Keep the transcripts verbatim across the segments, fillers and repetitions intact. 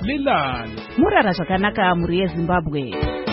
Lilani. Murara zvakanaka muri yeZimbabwe.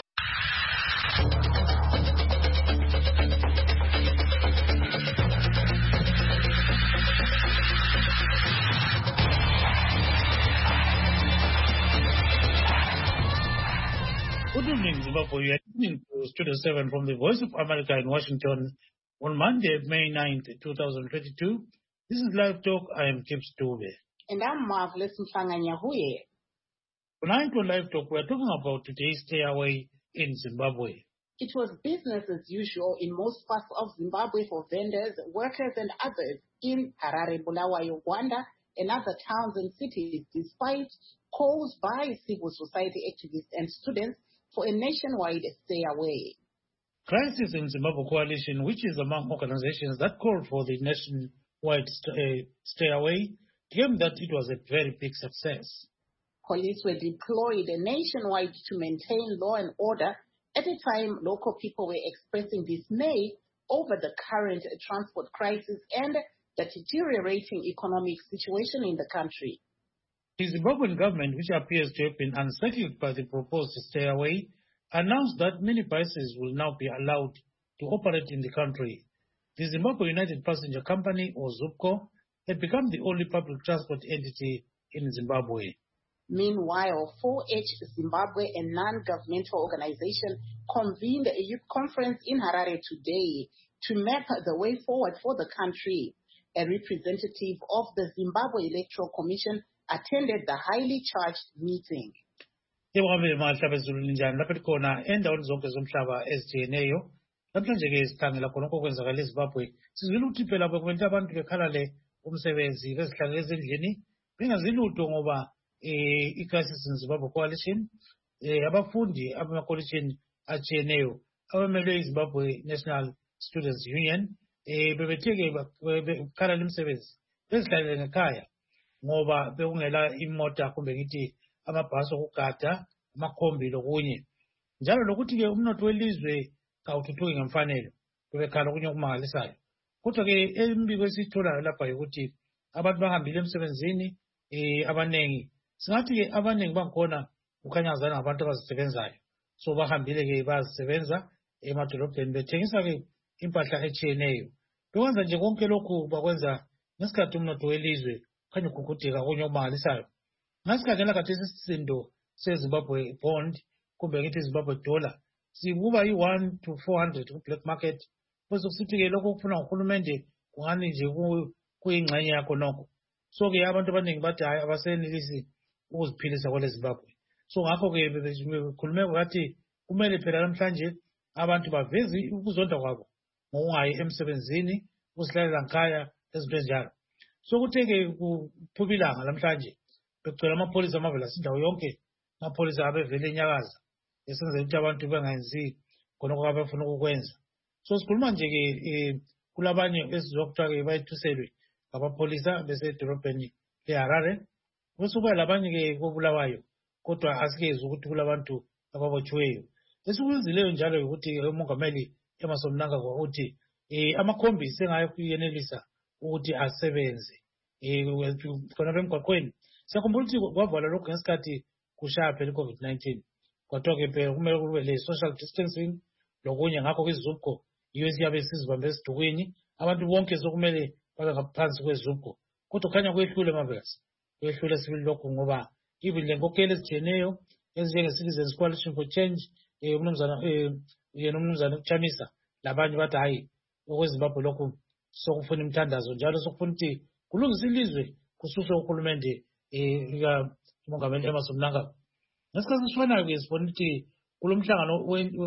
Good evening, Zimbabwe. You are listening to Studio seven from the Voice of America in Washington on Monday, May ninth, twenty twenty-two. This is Live Talk. I am Kip Stube. And I'm Marvelous Mfanganyahuye. Tonight on Live Talk, we are talking about today's stay away in Zimbabwe. It was business as usual in most parts of Zimbabwe for vendors, workers, and others in Harare, Bulawayo, Gwanda, and other towns and cities, despite calls by civil society activists and students for a nationwide stay away. Crisis in Zimbabwe Coalition, which is among organizations that called for the nationwide st- uh, stay away, claimed that it was a very big success. Police were deployed nationwide to maintain law and order at a time local people were expressing dismay over the current transport crisis and the deteriorating economic situation in the country. The Zimbabwean government, which appears to have been unsettled by the proposed stay away, announced that minibuses will now be allowed to operate in the country. The Zimbabwe United Passenger Company, or ZUPCO, had become the only public transport entity in Zimbabwe. Meanwhile, four H Zimbabwe, a non-governmental organization, convened a youth conference in Harare today to map the way forward for the country. A representative of the Zimbabwe Electoral Commission attended the highly charged meeting. Ekuhambeni mahlaba ezuluninjani lapho khona endaweni zonke zomhlaba ezitshiyeneyo namhlanje ke sikhangela khona okwenzakala eZimbabwe sizwile ukuthi phela bekumele abantu bekhalale umsebenzi bezihlalele ezindlini bengazilutho ngoba eh i-crisis in Zimbabwe Coalition eh abafundi abamakolishini atshiyeneyo abamelwe iZimbabwe National Students Union eh bebetheke bekhalala umsebenzi bezihlalele ngekhaya ngoba bekungela imota kumbe ngithi amabhasi okugada amakhombi lokunye njalo lokuthi ke umnotho welizwe kawuthuthuki ngemfanelo bebekhala okunye okumangalisayo kodwa ke embiko esitholayo lapha ukuthi abantu bahambile emsebenzini eh abanengi singathi ke abanengi bangikhona kukhanyazana ngabantu abazisebenzayo so bahambile ke bazisebenza emadolobheni bethengisa ke impahla etshiyeneyo bekwenza nje konke lokhu bakwenza ngesikhathi umnotho welizwe khanya ukugudeka okunye okumangalisayo ngasikhangela kade isisindo seZimbabwe bond kumbe ngithi Zimbabwe dollar sikuba yi one to four hundred ku black market bese kusithi ke lokho kufuna uhulumende kungani nje kuyingxenye yakho nokho so ke abantu abaningi bathi hayi abasenelisi ukuziphilisa kwele Zimbabwe so ngakho ke bekhulume ngathi kumele phela namhlanje abantu baveze ukuzonda kwabo ngokungayi emsebenzini ukusihlalela nkhaya ezinto ezinjalo so kutheke kuphubilanga namhlanje becela amapholisa amavela sindawo yonke amapholisa abevele enyakaza esenza ukuthi abantu bengayenzi khonokho abafuna ukukwenza so sikhuluma nje ke kulabanye esizokuthiwa ke bayithuselwe ngabapholisa besedolobheni leHarare bese kuba labanye ke kobulawayo kodwa asikezi ukuthi kulabantu ababotshiweyo esikwenzileyo njalo ukuthi umongameli Emmerson Mnangagwa uthi eh amakhombi sengayenelisa ukuthi asebenze eh khona bemgwaqweni siyakhumbula ukuthi kwavala lokho ngesikhathi kushaya phela iCovid nineteen kodwa ke phela kumele kube le social distancing lokunye ngakho kwizubko yiyo siyabe sizibambe esidukwini abantu bonke sokumele babe ngaphansi kwezubko kodwa khanya kwehlule mavesi kwehlule sibili lokho ngoba even le nkokhelo ezitshiyeneyo ezinjenge Citizens Coalition for Change eh umnumzana eh yena umnumzana uChamisa labanye bathi hayi okweZimbabwe lokho sokufuna imthandazo njalo sokufuna ukuthi kulungisa ilizwe kususwe uhulumende eh lika umongameli Emmerson Mnangagwa ngesikhathi sifanayo ke sibona ukuthi kulomhlangano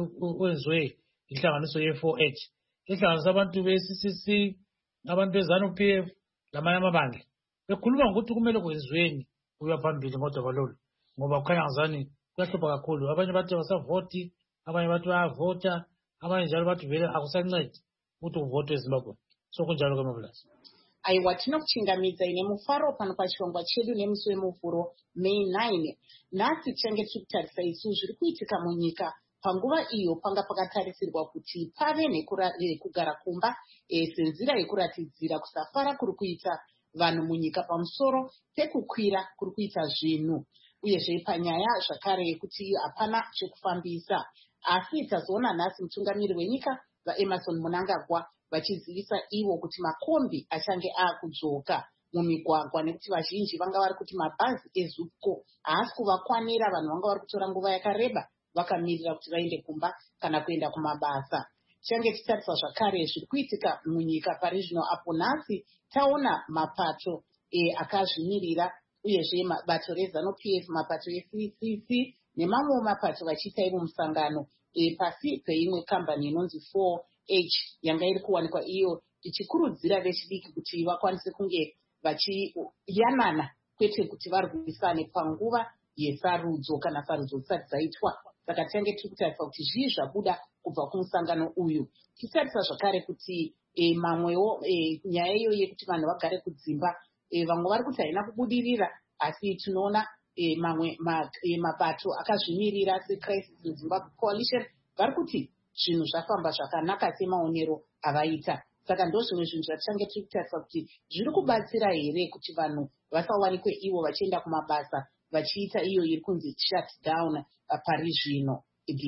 wenziwe inhlanganiso ye four H ihlanganisa abantu be-C C C abantu bezanu P F lamanye amabandla bekhuluma ngokuthi kumele kwenziweni kuya phambili ngodaba lolu ngoba kukhanya ngazani kuyahlupha kakhulu abanye bathi abasavoti abanye bathi bayavota abanye njalo bathi vele akusancedi ukuthi uvotwe eZimbabwe so kunjalo kwamabulasi aiwa tinokuchingamidza ine mufaro pano pachirongwa chedu nemusi wemuvhuro May nine nhasi tichange tiri kutarisa isu zviri kuitika munyika panguva iyo panga pakatarisirwa kuti pave nekugara kumba senzira yekuratidzira kusafara kuri kuita vanhu munyika pamusoro pekukwira kuri kuita zvinhu. uyezve panyaya zvakare yekuti hapana chekufambisa. Asi tazoona nhasi mutungamiri wenyika vaEmerson Mnangagwa vachizivisa ivo kuti makombi achange akudzoka mumigwagwa nekuti vazhinji vanga vari kuti mabhazi eZUPCO haasi kuvakwanira, vanhu vanga vari kutora nguva yakareba vakamirira kuti vaende kumba kana kuenda kumabasa. Change titarisa zvakare zviri kuitika munyika pari zvino, apo nhasi taona mapato e, akazvimirira uyezve bato reZANU-P F, mapato eC C C nemamwe mapato vachiita ivo musangano e, pasi peimwe kambani inonzi four H yanga iri kuwanikwa iyo ichikurudzira vechidiki kuti vakwanise kunge vachiyanana kwete kuti varwisane panguva yesarudzo kana sarudzo dzisati dzaitwa. Saka tange tiri kutarisa kuti zvii zvabuda kubva kumusangano uyu. Titarisa zvakare kuti e, mamwewo e, nyaya iyo yekuti vanhu vagare kudzimba, e, vamwe vari kuti haina kubudirira, asi tinoona e, mamwe ma, e, mapato akazvimirira seCrisis in Zimbabwe Coalition vari kuti zvinhu zvafamba zvakanaka semaonero avaita. Saka ndo zvimwe zvinhu zvatichange tiri kutarisa kuti zviri kubatsira here kuti vanhu vasawanikwe ivo vachienda kumabasa vachiita iyo iri kunzi shut down uh, pari zvino.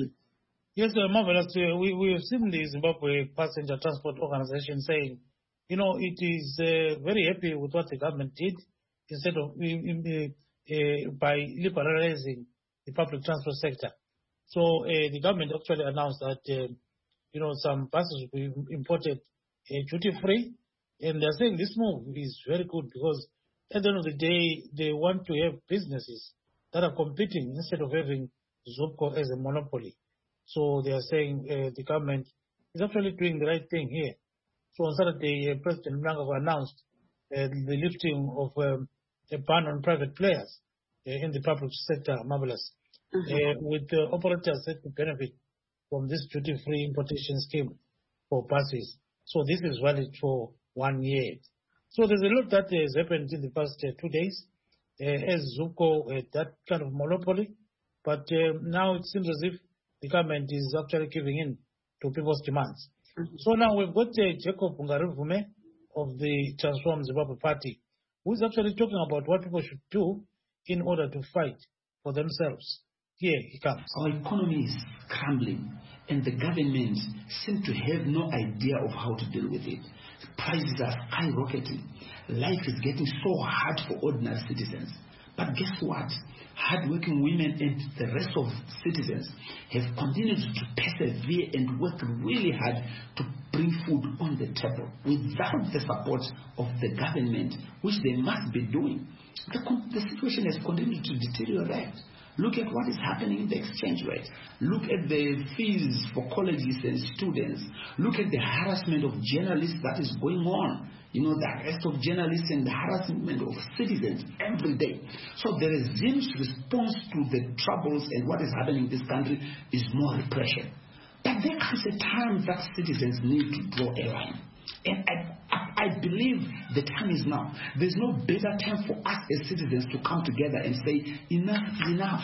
Yes, uh, marvelous. Uh, we, we have seen the Zimbabwe Passenger Transport Organization saying, you know, it is uh, very happy with what the government did instead of in, in the, uh, by liberalizing the public transport sector. So uh, the government actually announced that, uh, you know, some buses will be imported uh, duty-free, and they're saying this move is very good because at the end of the day, they want to have businesses that are competing instead of having ZUPCO as a monopoly. So they are saying uh, the government is actually doing the right thing here. So on Saturday, uh, President Mnangagwa announced uh, the lifting of um, a ban on private players uh, in the public sector, marvelous, mm-hmm. uh, with uh, operators that to benefit from this duty-free importation scheme for buses. So this is valid for one year. So there's a lot that has happened in the past uh, two days uh, as ZUPCO had that kind of monopoly. But uh, now it seems as if the government is actually giving in to people's demands. Mm-hmm. So now we've got uh, Jacob Ngarivume of the Transform Zimbabwe Party, who is actually talking about what people should do in order to fight for themselves. Here he comes. Our economy is crumbling, and the government seems to have no idea of how to deal with it. Prices are skyrocketing. Life is getting so hard for ordinary citizens. But guess what? Hard-working women and the rest of citizens have continued to persevere and work really hard to bring food on the table without the support of the government, which they must be doing. The, the situation has continued to deteriorate. Look at what is happening in the exchange rate. Look at the fees for colleges and students. Look at the harassment of journalists that is going on. You know, the arrest of journalists and the harassment of citizens every day. So the regime's response to the troubles and what is happening in this country is more repression. But there comes a time that citizens need to draw a line. And I, I, I believe the time is now. There's no better time for us as citizens to come together and say, enough is enough.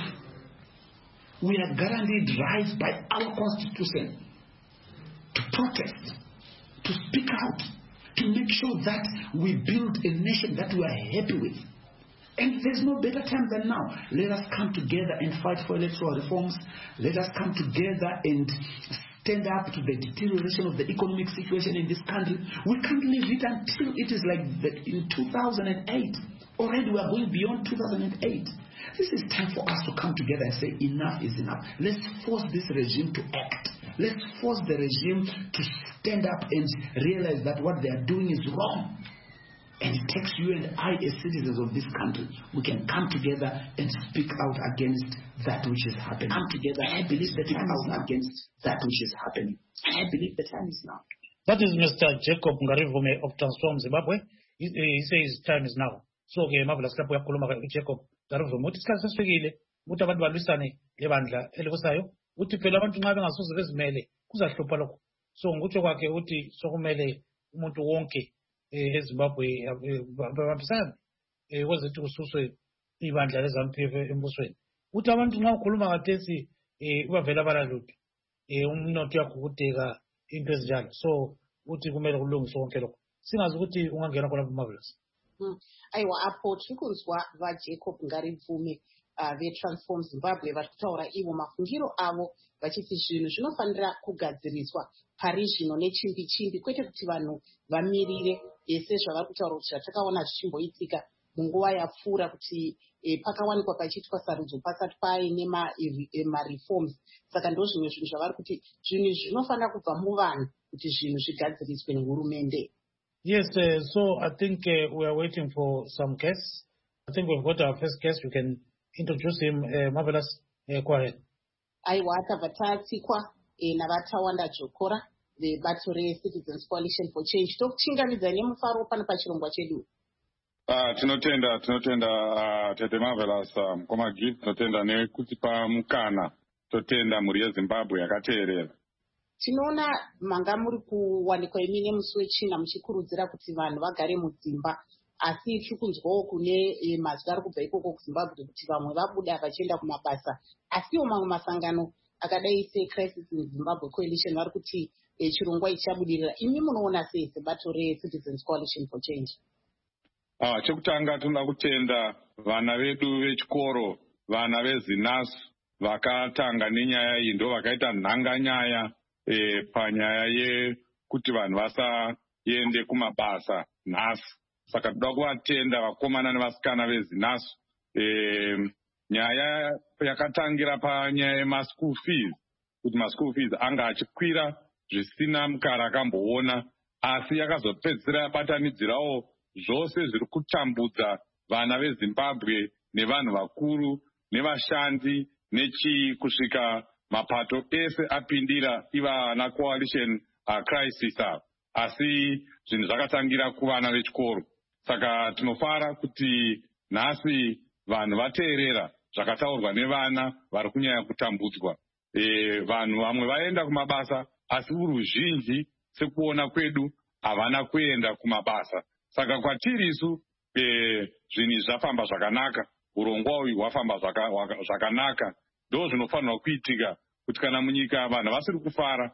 We are guaranteed rights by our constitution to protest, to speak out, to make sure that we build a nation that we are happy with. And there's no better time than now. Let us come together and fight for electoral reforms. Let us come together and stand up to the deterioration of the economic situation in this country. We can't leave it until it is like the, in two thousand eight. Already we are going beyond two thousand eight. This is time for us to come together and say enough is enough. Let's force this regime to act. Let's force the regime to stand up and realize that what they are doing is wrong. And it takes you and I as citizens of this country. We can come together and speak out against that which is happening. Come together. I believe the time is now against that which is happening. I believe the time is now. That is Mister Jacob Ngarivume of Transform Zimbabwe. He, he says time is now. So ke marvelous lapho yakhuluma Jacob Ngarivume uthi isikhathi sesifikile ukuthi abantu balwisane lebandla elikusayo uthi phela abantu nxa bengasoze bezimele kuzahlupha lokho. So ngutsho kwakhe uthi sokumele umuntu wonke eZimbabwe babambisane kwenze ukuthi kususwe ibandla leZANU-P F embusweni. Uthi abantu nxa ukhuluma kathesi ubavela abalalutho umnotho uyakhukhudeka into ezinjalo. So uthi kumele kulungiswe konke lokho. Singazi ukuthi ungangena khona marvelous. Aiwa apho tiri kunzwa vaJacob Ngarivume uh, veTransform Zimbabwe vari kutaura ivo mafungiro avo vachiti zvinhu zvinofanira kugadziriswa pari zvino nechimbi chimbi, kwete kuti vanhu vamirire sezvavari kutaura kuti zvatakaona zvichimboitika munguva yapfuura kuti e, pakawanikwa pachiitwa sarudzo pasati paine mareforms. Saka ndo zvimwe zvinhu zvavari kuti zvinhu zvinofanira kubva muvanhu kuti zvinhu zvigadziriswe nehurumende. Yes, uh, so I think uh, we are waiting for some guests. I think we've got our first guest. We can introduce him. Uh, Marvelous, uh, go ahead. Aiwa tabva tatsikwa e, navatawanda Jokora vebato reCitizens Coalition for Change. Tokuchingamidza nemufaro pano pachirongwa chedu. Uh, tinotenda tinotenda uh, Tete Marvelous Mukomagi um, tinotenda nekutipa mukana, totenda mhuri yeZimbabwe yakateerera. Tinoona manga muri kuwanikwa imi nemusi wechina muchikurudzira kuti vanhu vagare mudzimba, asi tiri kunzwawo kune e, mazwi ari kubva ikoko kuZimbabwe kuti vamwe vabuda vachienda kumabasa, asiwo mamwe masangano akadai seCrisis in Zimbabwe Coalition vari kuti e, chirongwa ichi chabudirira. Imi munoona sei sebato reCitizens Coalition for Change? Ah, chekutanga tinoda kutenda vana vedu vechikoro, vana veZinasu vakatanga nenyaya iyi, ndo vakaita nhanganyaya e, panyaya yekuti vanhu vasaende kumabasa nhasi. Saka toda kuvatenda vakomana nevasikana veZinasu. E, nyaya yakatangira panyaya yemaschool fees, kuti maschool fees anga achikwira zvisina mukara akamboona, asi yakazopedzisira yabatanidzirawo zvose zviri kutambudza vana veZimbabwe nevanhu vakuru nevashandi nechi kusvika mapato ese apindira iva ana coalition uh, crisis uh, asi zvinhu zvakatangira kuvana vechikoro. Saka tinofara kuti nhasi vanhu vateerera zvakataurwa nevana vari kunyanya kutambudzwa. E, vanhu vamwe vaenda kumabasa asi uruzhinji sekuona kwedu havana kuenda kumabasa. Saka kwatiri isu e, zvinhu zvafamba zvakanaka, urongwa uyu hwafamba zvakanaka. Ndo zvinofanirwa kuitika kuti kana munyika vanhu vasiri kufara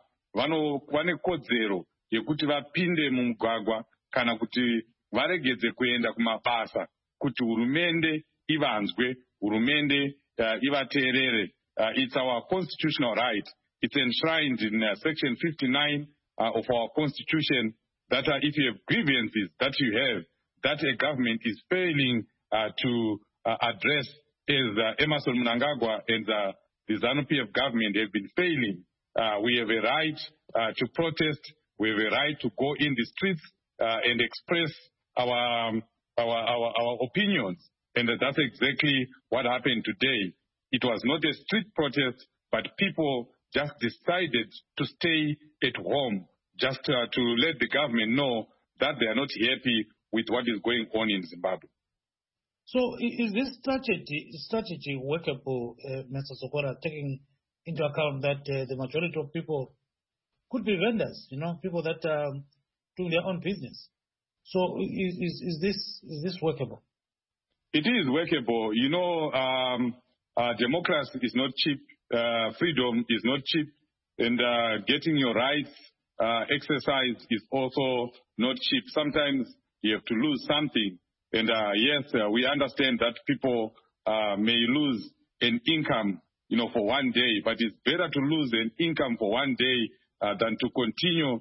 vane kodzero yekuti vapinde mumugwagwa kana kuti varegedze kuenda kumabasa, kuti hurumende ivanzwe, hurumende uh, ivateerere. Uh, it's our constitutional right. It's enshrined in uh, section fifty-nine uh, of our constitution that uh, if you have grievances that you have, that a government is failing uh, to uh, address, as uh, Emmerson Mnangagwa and uh, the ZANU-P F government have been failing. Uh, we have a right uh, to protest. We have a right to go in the streets uh, and express our, um, our, our, our opinions. And that's exactly what happened today. It was not a street protest, but people just decided to stay at home, just uh, to let the government know that they are not happy with what is going on in Zimbabwe. So is this strategy strategy workable, uh, Mister Sokora, taking into account that uh, the majority of people could be vendors, you know, people that are um, doing their own business? So is, is, is this is this workable? It is workable. You know, um, uh, democracy is not cheap. Uh, freedom is not cheap. And uh, getting your rights uh, exercised is also not cheap. Sometimes you have to lose something. And uh, yes, uh, we understand that people uh, may lose an income, you know, for one day. But it's better to lose an income for one day uh, than to continue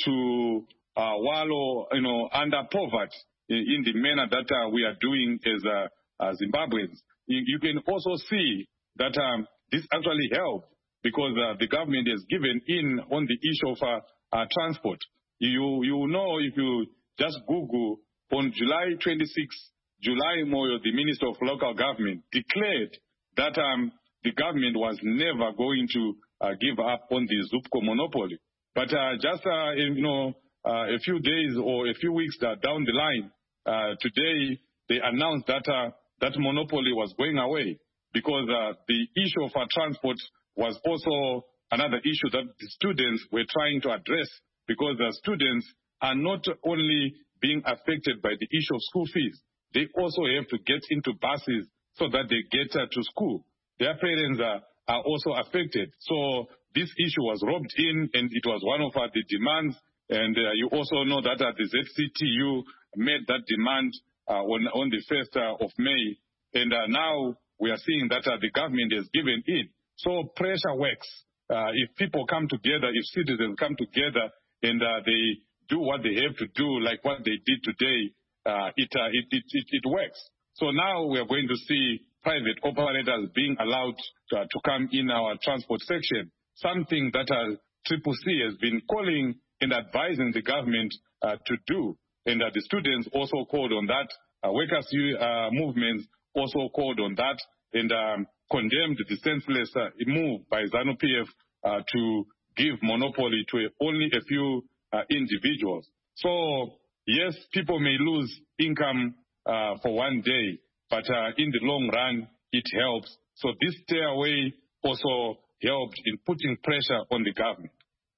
to uh, wallow, you know, under poverty in, in the manner that uh, we are doing as uh, uh, Zimbabweans. You, you can also see that um, this actually helped because uh, the government has given in on the issue of uh, uh, transport. You, you know, if you just Google, on July twenty-sixth, July Moyo, the Minister of Local Government, declared that um, the government was never going to uh, give up on the Zupco monopoly. But uh, just uh, you know, uh, a few days or a few weeks down the line, uh, today they announced that uh, that monopoly was going away because uh, the issue of uh, transport was also another issue that the students were trying to address, because the students are not only being affected by the issue of school fees, they also have to get into buses so that they get uh, to school. Their parents are, are also affected. So this issue was roped in, and it was one of uh, the demands. And uh, you also know that uh, the Z C T U made that demand uh, on, on the first uh, of May. And uh, now we are seeing that uh, the government has given in. So pressure works. Uh, if people come together, if citizens come together and uh, they do what they have to do, like what they did today, uh, it, uh, it, it, it, it works. So now we are going to see private operators being allowed to, uh, to come in our transport section, something that uh, Triple C has been calling and advising the government uh, to do. And uh, the students also called on that. Uh, workers' uh, movements also called on that and um, condemned the senseless uh, move by ZANU-P F uh, to give monopoly to a, only a few uh, individuals. So, yes, people may lose income uh, for one day, but uh, in the long run, it helps. So this stay away also helped in putting pressure on the government.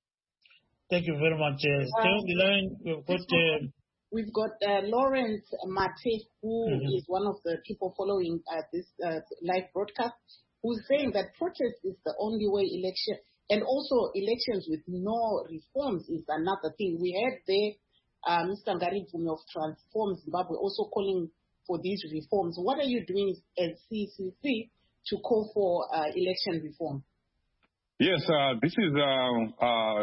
Thank you very much. Uh, stay on the line. We've got... Uh, We've got uh, Lawrence Mate, who mm-hmm. is one of the people following uh, this uh, live broadcast, who's saying that protest is the only way election, and also elections with no reforms is another thing. We had there uh, Mister Ngari Mvumi of Transform Zimbabwe also calling for these reforms. What are you doing as C C C to call for uh, election reform? Yes, uh, this is uh, uh,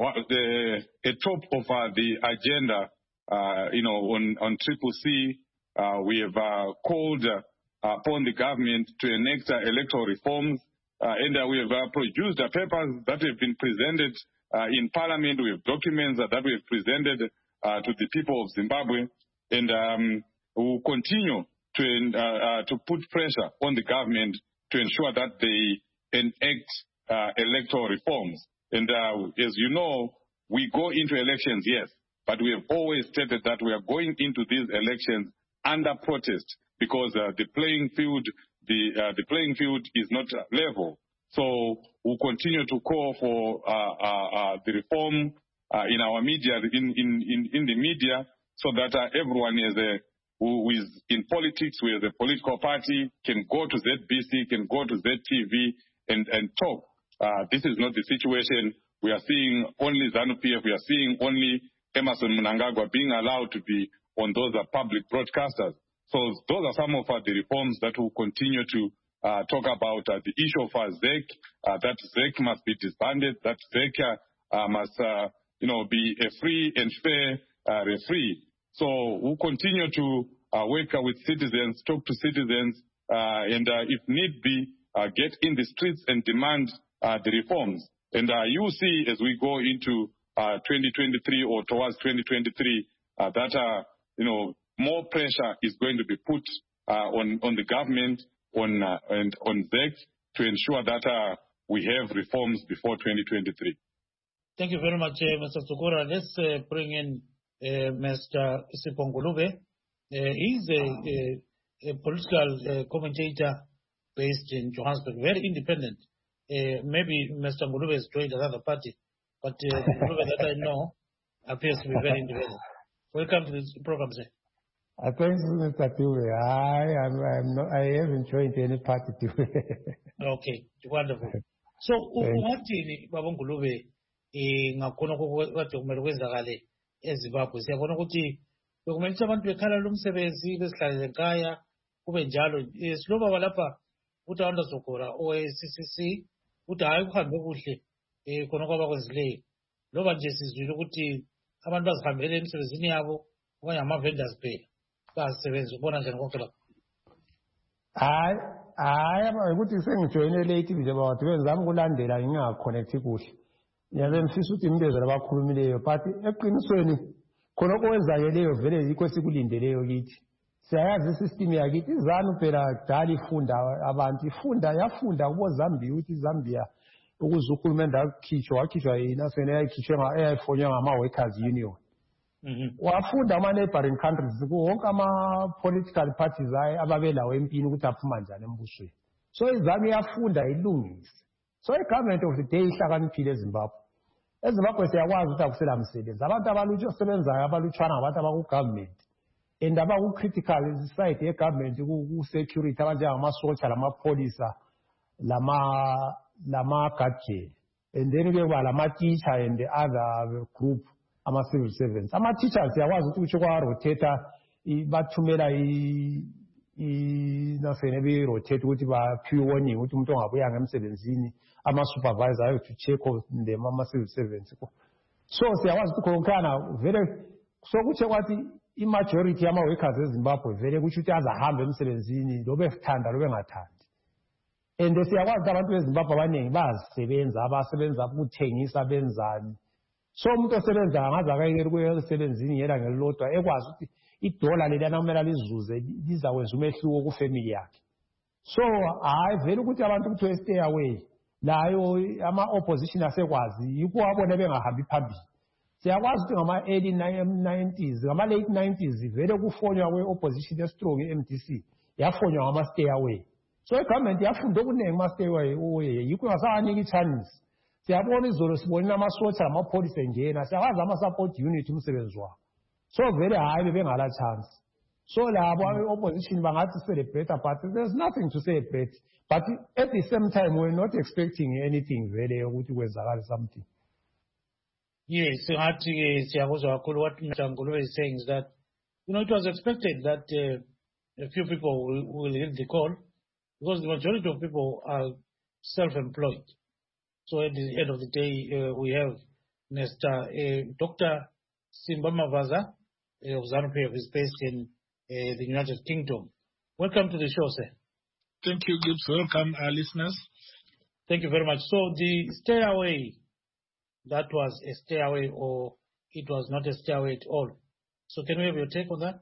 the a top of uh, the agenda. Uh, you know, on, on Triple C, uh, we have uh, called uh, upon the government to enact uh, electoral reforms, uh, and uh, we have uh, produced uh, papers that have been presented uh, in Parliament. We have documents uh, that we have presented uh, to the people of Zimbabwe, and um, we will continue to uh, uh, to put pressure on the government to ensure that they enact uh, electoral reforms. And uh, as you know, we go into elections, yes. But we have always stated that we are going into these elections under protest because uh, the playing field, the uh, the playing field is not level. So we'll continue to call for uh, uh, uh, the reform uh, in our media, in, in, in, in the media, so that uh, everyone is a, who is in politics, who is a political party, can go to Z B C, can go to Z T V and, and talk. Uh, this is not the situation. We are seeing only ZANU-P F, we are seeing only Emmerson Mnangagwa being allowed to be on those uh, public broadcasters. So those are some of uh, the reforms that will continue to uh, talk about uh, the issue of uh, Z E C, uh, that Z E C must be disbanded, that Z E C uh, must uh, you know, be a free and fair uh, referee. So we'll continue to uh, work uh, with citizens, talk to citizens, uh, and uh, if need be, uh, get in the streets and demand uh, the reforms. And uh, you see as we go into Uh, twenty twenty-three or towards twenty twenty-three, uh, that uh, you know, more pressure is going to be put uh, on on the government, on uh, and on Z E C to ensure that uh, we have reforms before twenty twenty-three. Thank you very much, uh, Mister Tsukura. Let's uh, bring in uh, Mister Sipho Ngulube. Uh, he's a, a, a political uh, commentator based in Johannesburg, very independent. Uh, maybe Mister Ngulube has joined another party. But uh, the program that I know appears to be very independent. Welcome to this program, sir. Uh, thanks, Mister Tiwe. I, I'm, I'm not, I haven't joined any party, Tiwe. Okay, wonderful. So, uwathini Baba Ngulube ngakhona kade kumele kwenzakale eZimbabwe. Siyabona ukuthi bekumele ukuthi abantu bekhala lo msebenzi besihlalele ekhaya kube njalo. Siloba balapha uthi abantu azogora o-C C C uthi hayi kuhambe kuhle. Eh khona kwaba kwenzileyo loba nje sizwile ukuthi abantu bazihambele emsebenzini yabo okanye ama-vendors phela basebenza ubona njani konke lapho. Hayi hayi ukuthi sengijoyine late nje bathi benzama ukulandela ngingakhonethi kuhle. Ngiyabe ngifisa ukuthi imbezo labakhulumileyo but eqinisweni khona okwenzayo leyo vele yikho sikulindeleyo kithi. Siyayazi isystem yakithi izanu phela kudala ifunda abantu ifunda yafunda kubo Zambia ukuthi Zambia ukuze ukhulumende akhishwa wakhishwa yinasweni eyayikhishwe eyayifonywa ngama-workers union. Wafunda ama-neighboring countries wonke ama-political parties ababelawo empini ukuthi aphuma njani embusweni. So izami iyafunda ilungise. So i-government of the day ihlakaniphile eZimbabwe. EZimbabwe siyakwazi ukuthi akusela msebenzi. Abantu abalusebenzayo abalutshwana ngabantu abaku-government. And abaku-critical side ye-government ku-security abanjengama-soldier lama-polisa lama lama gadget and then we have lama teacher and the other group ama civil servants. Ama teachers siyakwazi ukuthi kusho kwa rotator bathumela nasene be-rotate ukuthi baphiwe warning ukuthi umuntu ongabuyanga emsebenzini ama-supervisor ayo to check on them ama-civil servants. So siyakwazi ukuthi khonkhana vele sokutshe kwathi i-majority yama-workers eZimbabwe vele kusho ukuthi azahambe emsebenzini lobe ekuthanda lobe engathandi. And siyakwazi ukuthi abantu beZimbabwe abaningi bayazisebenza abasebenza ukuthengisa benzani. So umuntu osebenza angaze akayekela ukuya emsebenzini ngelanga elilodwa ekwazi ukuthi idola leliyana kumele lizuze lizakwenza umehluko kufamily yakhe. So hayi vele ukuthi abantu kuthiwe stay away layo ama-opposition asekwazi yikho abone bengahambi phambili. Siyakwazi ukuthi ngama-early nineties ngama-late nineties vele kufonywa kwe-opposition estrong i-M D C yafonywa ngama-stay away. So i-government yafunda okuningi ama-stay away yikho ingasawanika i-chance. Siyabona izolo sibonile amasotsha namapholisa engena siyakwazi ama-support unit umsebenzi wabo. So vele hayi bebengala chance. So labo opposition bangathi celebrate but there's nothing to celebrate. But at the same time we're not expecting anything vele ukuthi kwenzakala something. Yes, ngathi siyakuzwa kakhulu what Mister Ngulube is saying is that you know it was expected that uh, a few people will, will hit the call because the majority of people are self-employed. So at the end of the day, uh, we have Mister Uh, Doctor Simba Mavaza uh, of ZANU-PF is based in uh, the United Kingdom. Welcome to the show, sir. Thank you, Gibbs. Welcome, our listeners. Thank you very much. So the stay away, that was a stay away or it was not a stay away at all. So can we have your take on that?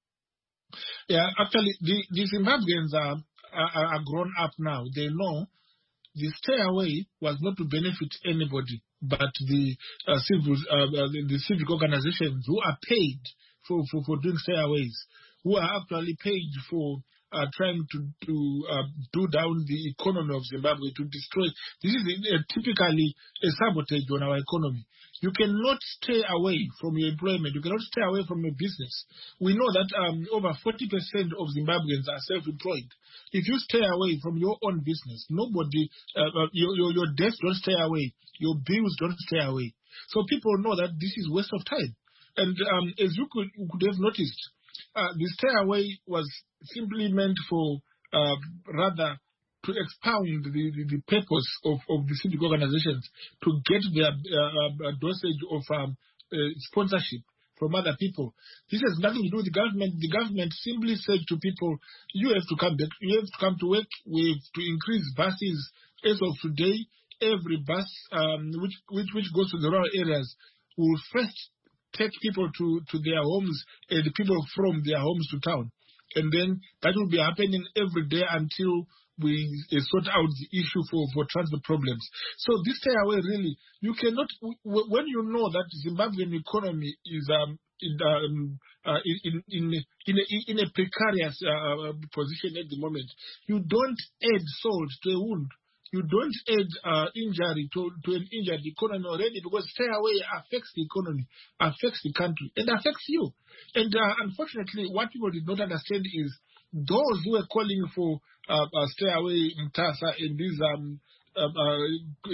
Yeah, actually, the, the Zimbabweans are, are, are grown up now. They know the stay away was not to benefit anybody, but the uh, civil, uh, the, the civic organizations who are paid for, for, for doing stay aways, who are actually paid for uh, trying to, to uh, do down the economy of Zimbabwe, to destroy. This is a, typically a sabotage on our economy. You cannot stay away from your employment. You cannot stay away from your business. We know that um, over forty percent of Zimbabweans are self-employed. If you stay away from your own business, nobody, uh, your, your, your debts don't stay away. Your bills don't stay away. So people know that this is waste of time. And um, as you could, you could have noticed, uh, the stay away was simply meant for uh, rather to expound the, the, the purpose of, of the civic organizations to get their uh, uh, dosage of um, uh, sponsorship from other people. This has nothing to do with the government. The government simply said to people, you have to come back, you have to come to work. We have to increase buses. As of today, every bus um, which, which which goes to the rural areas will first take people to, to their homes and people from their homes to town. And then that will be happening every day until we uh, sort out the issue for, for transport problems. So this stay away really, you cannot, w- when you know that Zimbabwean economy is um, in, um, uh, in, in, in, a, in a precarious uh, position at the moment, you don't add salt to a wound. You don't add uh, injury to, to an injured economy already, because stay away affects the economy, affects the country, and affects you. And uh, unfortunately, what people did not understand is those who are calling for uh, uh, stay away Mtasa in this um, uh, uh,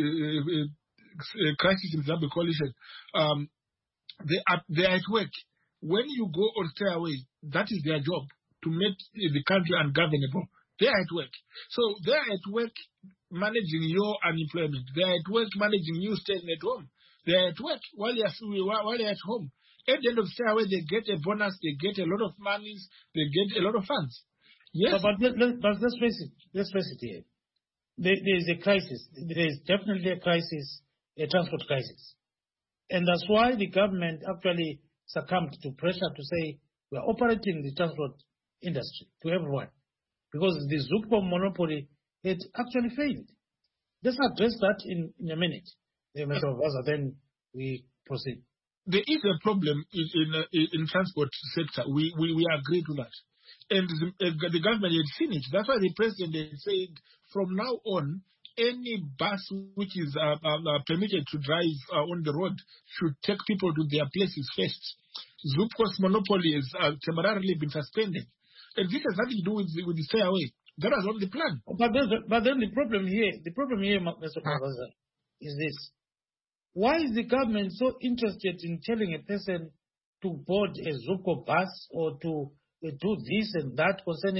uh, uh, crisis in Zimbabwe coalition, um, they are they are at work. When you go on stay away, that is their job, to make the country ungovernable. They are at work. So they are at work managing your unemployment. They are at work managing you staying at home. They are at work while you're while you're at home. At the end of stay away, they get a bonus, they get a lot of monies, they get a lot of funds. Yes. But, but, let, but let's face it, let's face it here. There, there is a crisis. There is definitely a crisis, a transport crisis. And that's why the government actually succumbed to pressure to say, we're operating the transport industry to everyone. Because the ZUPCO monopoly had actually failed. Let's address that in, in a minute. Mister Vaza, then we proceed. There is a problem in in, uh, in transport sector. We, we we agree to that, and the, uh, the government had seen it. That's why the president had said, from now on, any bus which is uh, uh, permitted to drive uh, on the road should take people to their places first. ZUPCO's monopoly has uh, temporarily been suspended, and this has nothing to do with the, with the stay away. That was not the plan. But then, but then the problem here, the problem here, Mister Vaza, is this. Why is the government so interested in telling a person to board a ZUPCO bus or to uh, do this and that concerning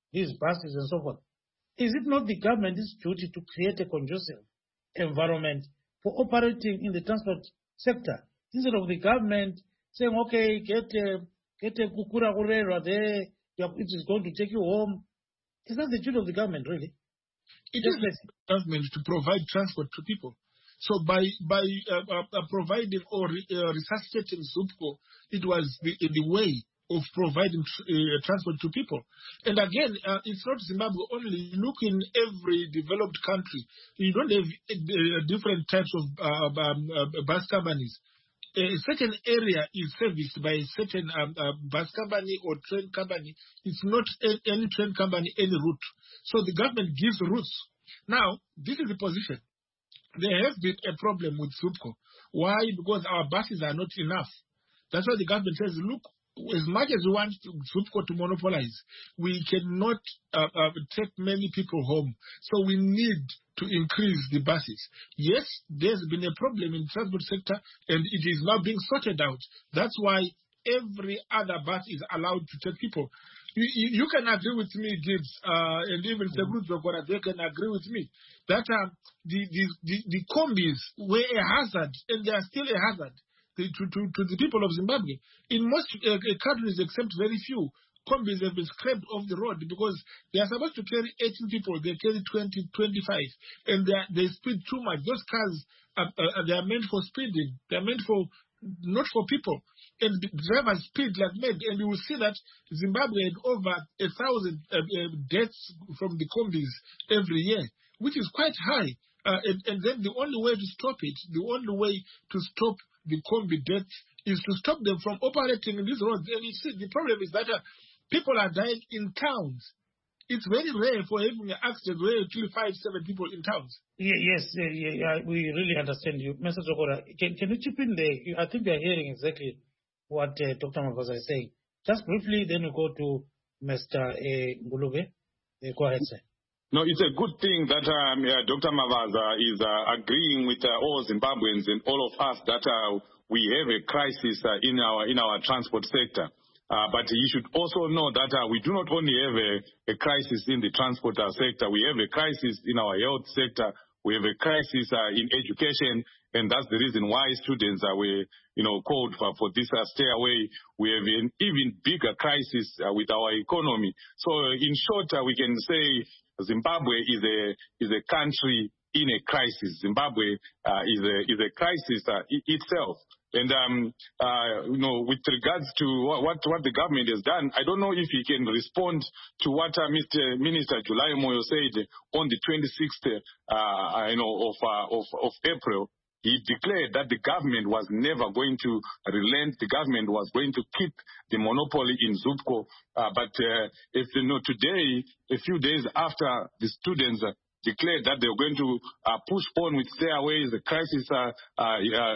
these buses and so forth. Is it not the government's duty to create a conducive environment for operating in the transport sector, instead of the government saying, okay, get a, get a kukura kurera there, it is going to take you home? Is that the duty of the government, really? It is the government to provide transport to people. So by by uh, uh, providing or re, uh, resuscitating ZUPCO, it was the, the way of providing tr uh, transport to people. And again, uh, it's not Zimbabwe only. Look in every developed country. You don't have uh, different types of uh, um, uh, bus companies. A certain area is serviced by a certain um, uh, bus company or train company. It's not a, any train company, any route. So the government gives routes. Now, this is the position. There has been a problem with ZUPCO. Why? Because our buses are not enough. That's why the government says, look, as much as we want ZUPCO to monopolize, we cannot uh, uh, take many people home. So we need to increase the buses. Yes, there's been a problem in the transport sector, and it is now being sorted out. That's why every other bus is allowed to take people. You, you, you can agree with me, Gibbs, uh, and even Sebruto, they can agree with me, that uh, the, the, the, the combis were a hazard, and they are still a hazard to, to, to the people of Zimbabwe. In most uh, countries, except very few, combis have been scraped off the road because they are supposed to carry eighteen people, they carry twenty, twenty-five, and they, they speed too much. Those cars, are, uh, they are meant for speeding. They are meant for, not for people. And the drivers speed like mad, and you will see that Zimbabwe had over a thousand uh, uh, deaths from the combis every year, which is quite high. Uh, and, and then the only way to stop it, the only way to stop the combi deaths is to stop them from operating in these roads. And you see, the problem is that uh, people are dying in towns. It's very rare for having an accident where you kill five, seven people in towns. Yeah, yes, yeah, yeah, yeah, we really understand you. Mister Zokora, can, can you chip in there? I think we are hearing exactly what uh, Doctor Mavaza is saying. Just briefly, then we go to Mister Uh, Ngulube. Uh, go ahead, sir. No, it's a good thing that um, yeah, Doctor Mavaza is uh, agreeing with uh, all Zimbabweans and all of us that uh, we have a crisis uh, in our in our transport sector. Uh, but you should also know that uh, we do not only have a, a crisis in the transport uh, sector, we have a crisis in our health sector, we have a crisis uh, in education, and that's the reason why students uh, were, you know, called for, for this uh, stay away. We have an even bigger crisis uh, with our economy. So uh, in short, uh, we can say Zimbabwe is a is a country in a crisis. Zimbabwe uh, is a is a crisis uh, itself. And, um, uh, you know, with regards to what, what the government has done, I don't know if he can respond to what uh, Mister Minister July Moyo said on the twenty-sixth, uh, you know, of, uh, of, of April. He declared that the government was never going to relent. The government was going to keep the monopoly in ZUPCO. Uh, but, uh, if, you know, today, a few days after the students uh, declared that they were going to uh, push on with stairways. The crisis uh, uh,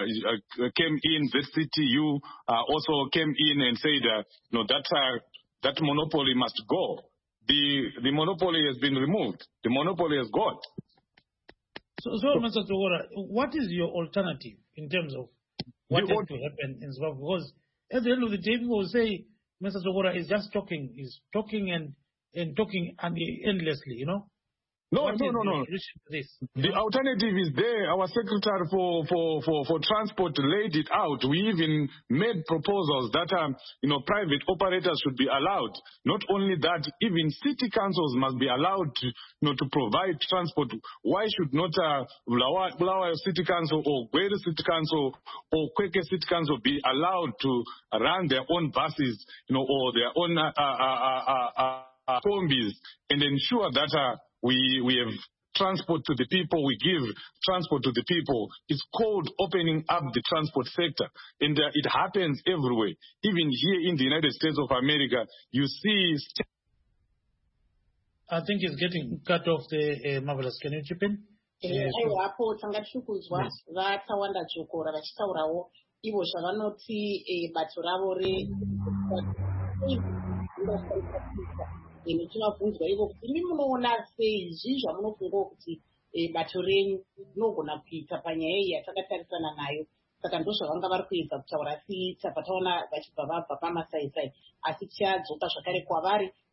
uh, came in. Z C T U uh, also came in and said, uh, no, that uh, that monopoly must go. The the monopoly has been removed. The monopoly has gone. So, so Mister Togora, what is your alternative in terms of what the, has to happen in Zimbabwe? Because at the end of the day, people will say Mister Togora is just talking, is talking and and talking endlessly, you know. No, what no, no, no. This, the know? Alternative is there. Our Secretary for, for, for, for Transport laid it out. We even made proposals that, um, you know, private operators should be allowed. Not only that, even city councils must be allowed to, you know, to provide transport. Why should not uh, Bulawayo City Council or Gweru City Council or Kweke City Council be allowed to run their own buses, you know, or their own uh, uh, uh, uh, uh, uh, combis and ensure that uh, We we have transport to the people. We give transport to the people. It's called opening up the transport sector. And uh, it happens everywhere. Even here in the United States of America, you see... I think it's getting cut off the uh, Marvelous. Can you chip in? aiwa apo tanga tiri kuzwa vakawanda dzokora vachitaurawo ivo zvavanoti bato ravo netinobvunzwa ivo kuti imi munoona sei zvii zvamunofungawo kuti bato renyu rinogona kuita panyaya iyi yatakatarisana nayo. Saka ndo zvavanga vari kuedza kutaura siita pataona vachibva vabva pamasaisai, asi tichadzoka zvakare kwavari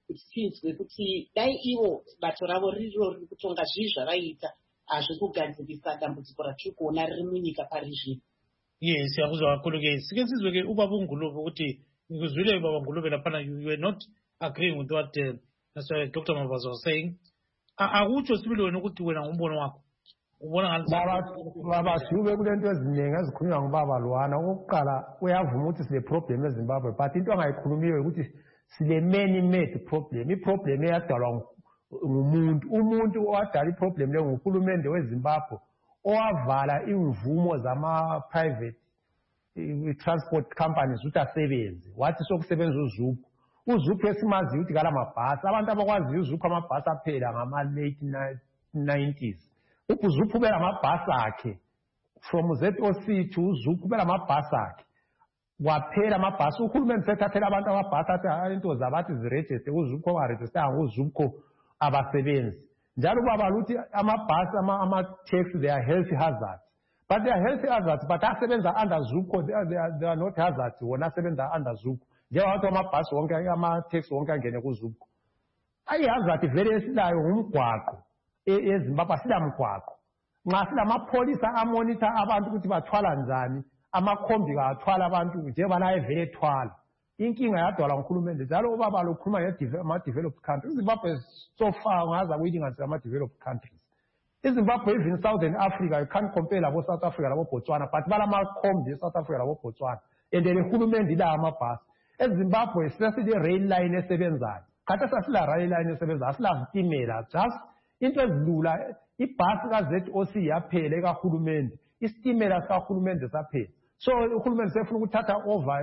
it feels kuti dai ivo bato ravo riro riri kutonga zvii zvaraita zvekugadzirisa dambudziko ratiri kuona riri munyika pari zvino. Yes, siyakuzwa kakhulu ke. Sike sizwe ke ubaba uNgulube ukuthi ngikuzwile ubaba Ngulube laphana you were not agreeing with what uh, Doctor Mavazi was saying. Akutsho sibili wena ukuthi wena ngumbono wakho. Ubona ngathi baba sibe kulento eziningi ezikhulunywa ngubaba Lwana. Okokuqala uyavuma ukuthi sile problem eZimbabwe, but into angayikhulumiyo ukuthi sile many made problem. I-problem eyadalwa ngumuntu. Umuntu owadala i-problem le nguhulumende weZimbabwe owavala imvumo zama-private transport companies ukuthi asebenze. Wathi sokusebenza uZupho. uZupho esimaziyo ukuthi kala mabhasi. Abantu abakwaziyo uZupho amabhasi aphela ngama-late nineties. uZupho ubela amabhasi akhe from Z O C to uZupho ubela amabhasi akhe. Waphela amabhasi. Uhulumeni sethathela abantu amabhasi athi into zabathi zirejiste uZupho warejista uZupho abasebenzi. Njalo baba luthi amabhasi ama-taxi they are health hazards. But they are health hazards, but asebenza under Zupho, they are, they are, they are not hazards. Wona asebenza under Zupho. Njengoba amabhasi wonke ama-taxi wonke angene kuZupho. Ayi-hazard vele esilayo ngumgwaqo eZimbabwe sila mgwaqo. Nxa silamapholisa amonitha abantu ukuthi bathwala njani, amakhombi kawathwala abantu njengoba naye vele ethwala. Inkinga yadalwa nguhulumende. Njalo ubaba lokhuluma ngama-developed countries. iZimbabwe so far ungaza kuyilinganisa ama-developed countries. iZimbabwe even Southern Africa, you can't compare labo South Africa labo Botswana, but balamakhombi eSouth Africa labo Botswana. And the hulumende ila amabhasi. eZimbabwe sesile rail line esebenzayo. Khathi sasila rail line esebenzayo, asila zitimela. Just into ezilula, ibhasi ka-Z O C yaphela ekahulumende. Isitimela sikahulumende saphela. So uhulumende sefuna ukuthatha over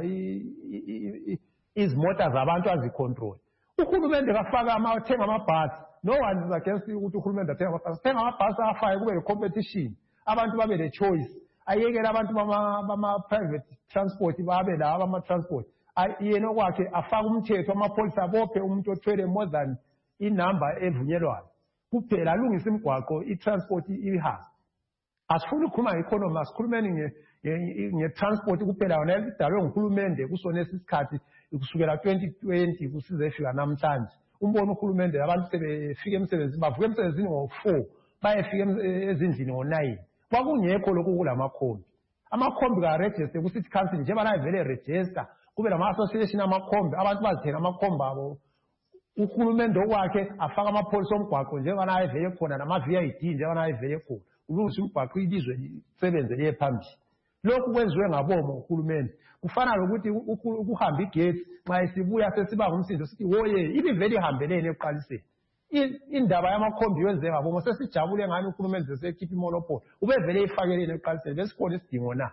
izimota zabantu azicontrol. Uhulumende kafaka amathenga amabhasi. No one is against ukuthi uhulumende athenga amabhasi. Thenga amabhasi afayo kube competition. Abantu babe le choice. Ayekela abantu bama private transport babe la abama transport. Yena kwakhe afaka umthetho amapholisa bophe umuntu othwele more than inamba evunyelwayo. Kuphela alungisa imigwaqo i-transport ihamba. Asifuni ukukhuluma nge-economy, asikhulumeni nge-transport kuphela yona idalwe nguhulumende kusona isikhathi kusukela twenty twenty kusize fika namhlanje. Umbona uhulumende abantu sebefika emsebenzini bavuka emsebenzini ngo-four bayefika ezindlini ngo-nine. Kwakungekho lokhu kulamakhombi. Amakhombi ka-register ku-city council njengoba naye vele register kube lama-association amakhombi abantu bazithenga amakhombi abo. Uhulumende okwakhe afaka amapholisa omgwaqo njengoba naye vele khona nama-V I D njengoba naye vele khona. Ulungisa umgwaqo ilizwe lisebenze liye phambili. Lokhu kwenziwe ngabomo uhulumende. Kufana lokuthi ukuhamba igate nxa isibuya sesiba ngumsindo sithi woye ibi vele ihambelene eqaliseni. Indaba yamakhombi yenze ngabomo sesijabule ngani uhulumende sesekhipha imonopoli. Ube vele ifakelene eqaliseni besibone isidingo na.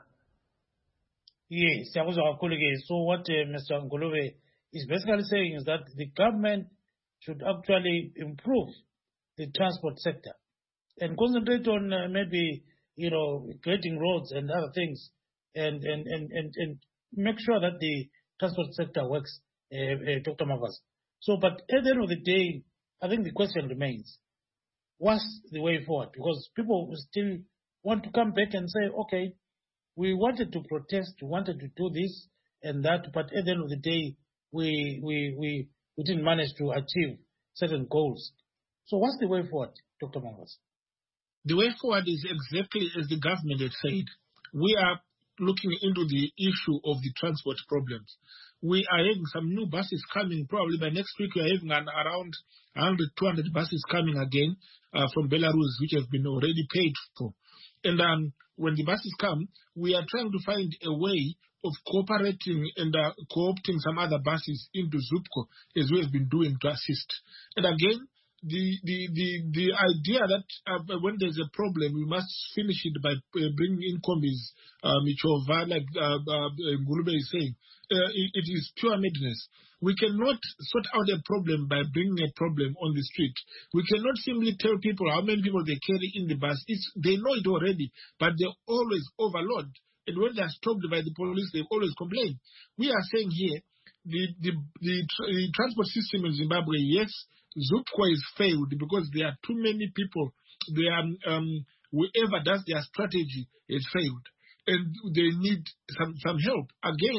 Yes, siyakuzwa kakhulu ke. So what uh, Mister Ngulube is basically saying is that the government should actually improve the transport sector and concentrate on uh, maybe, you know, creating roads and other things and, and, and, and, and make sure that the transport sector works, uh, uh, Doctor Mavazi. So, but at the end of the day, I think the question remains, what's the way forward? Because people still want to come back and say, okay, we wanted to protest, we wanted to do this and that, but at the end of the day, we, we, we, we didn't manage to achieve certain goals. So what's the way forward, Doctor Mavazi? The way forward is exactly as the government had said. We are looking into the issue of the transport problems. We are having some new buses coming. Probably by next week, we are having an around one hundred, two hundred buses coming again uh, from Belarus, which have been already paid for. And um, when the buses come, we are trying to find a way of cooperating and uh, co-opting some other buses into Zupco, as we have been doing to assist. And again, The, the, the, the idea that uh, when there's a problem, we must finish it by uh, bringing in combis, uh, Michova, like uh, uh, Ngulube is saying, uh, it, it is pure madness. We cannot sort out a problem by bringing a problem on the street. We cannot simply tell people how many people they carry in the bus. It's, they know it already, but they always overload. And when they are stopped by the police, they always complain. We are saying here, the, the, the, the transport system in Zimbabwe, yes, Zupco is failed because there are too many people. They are, um, whoever does their strategy is failed, and they need some, some help. Again,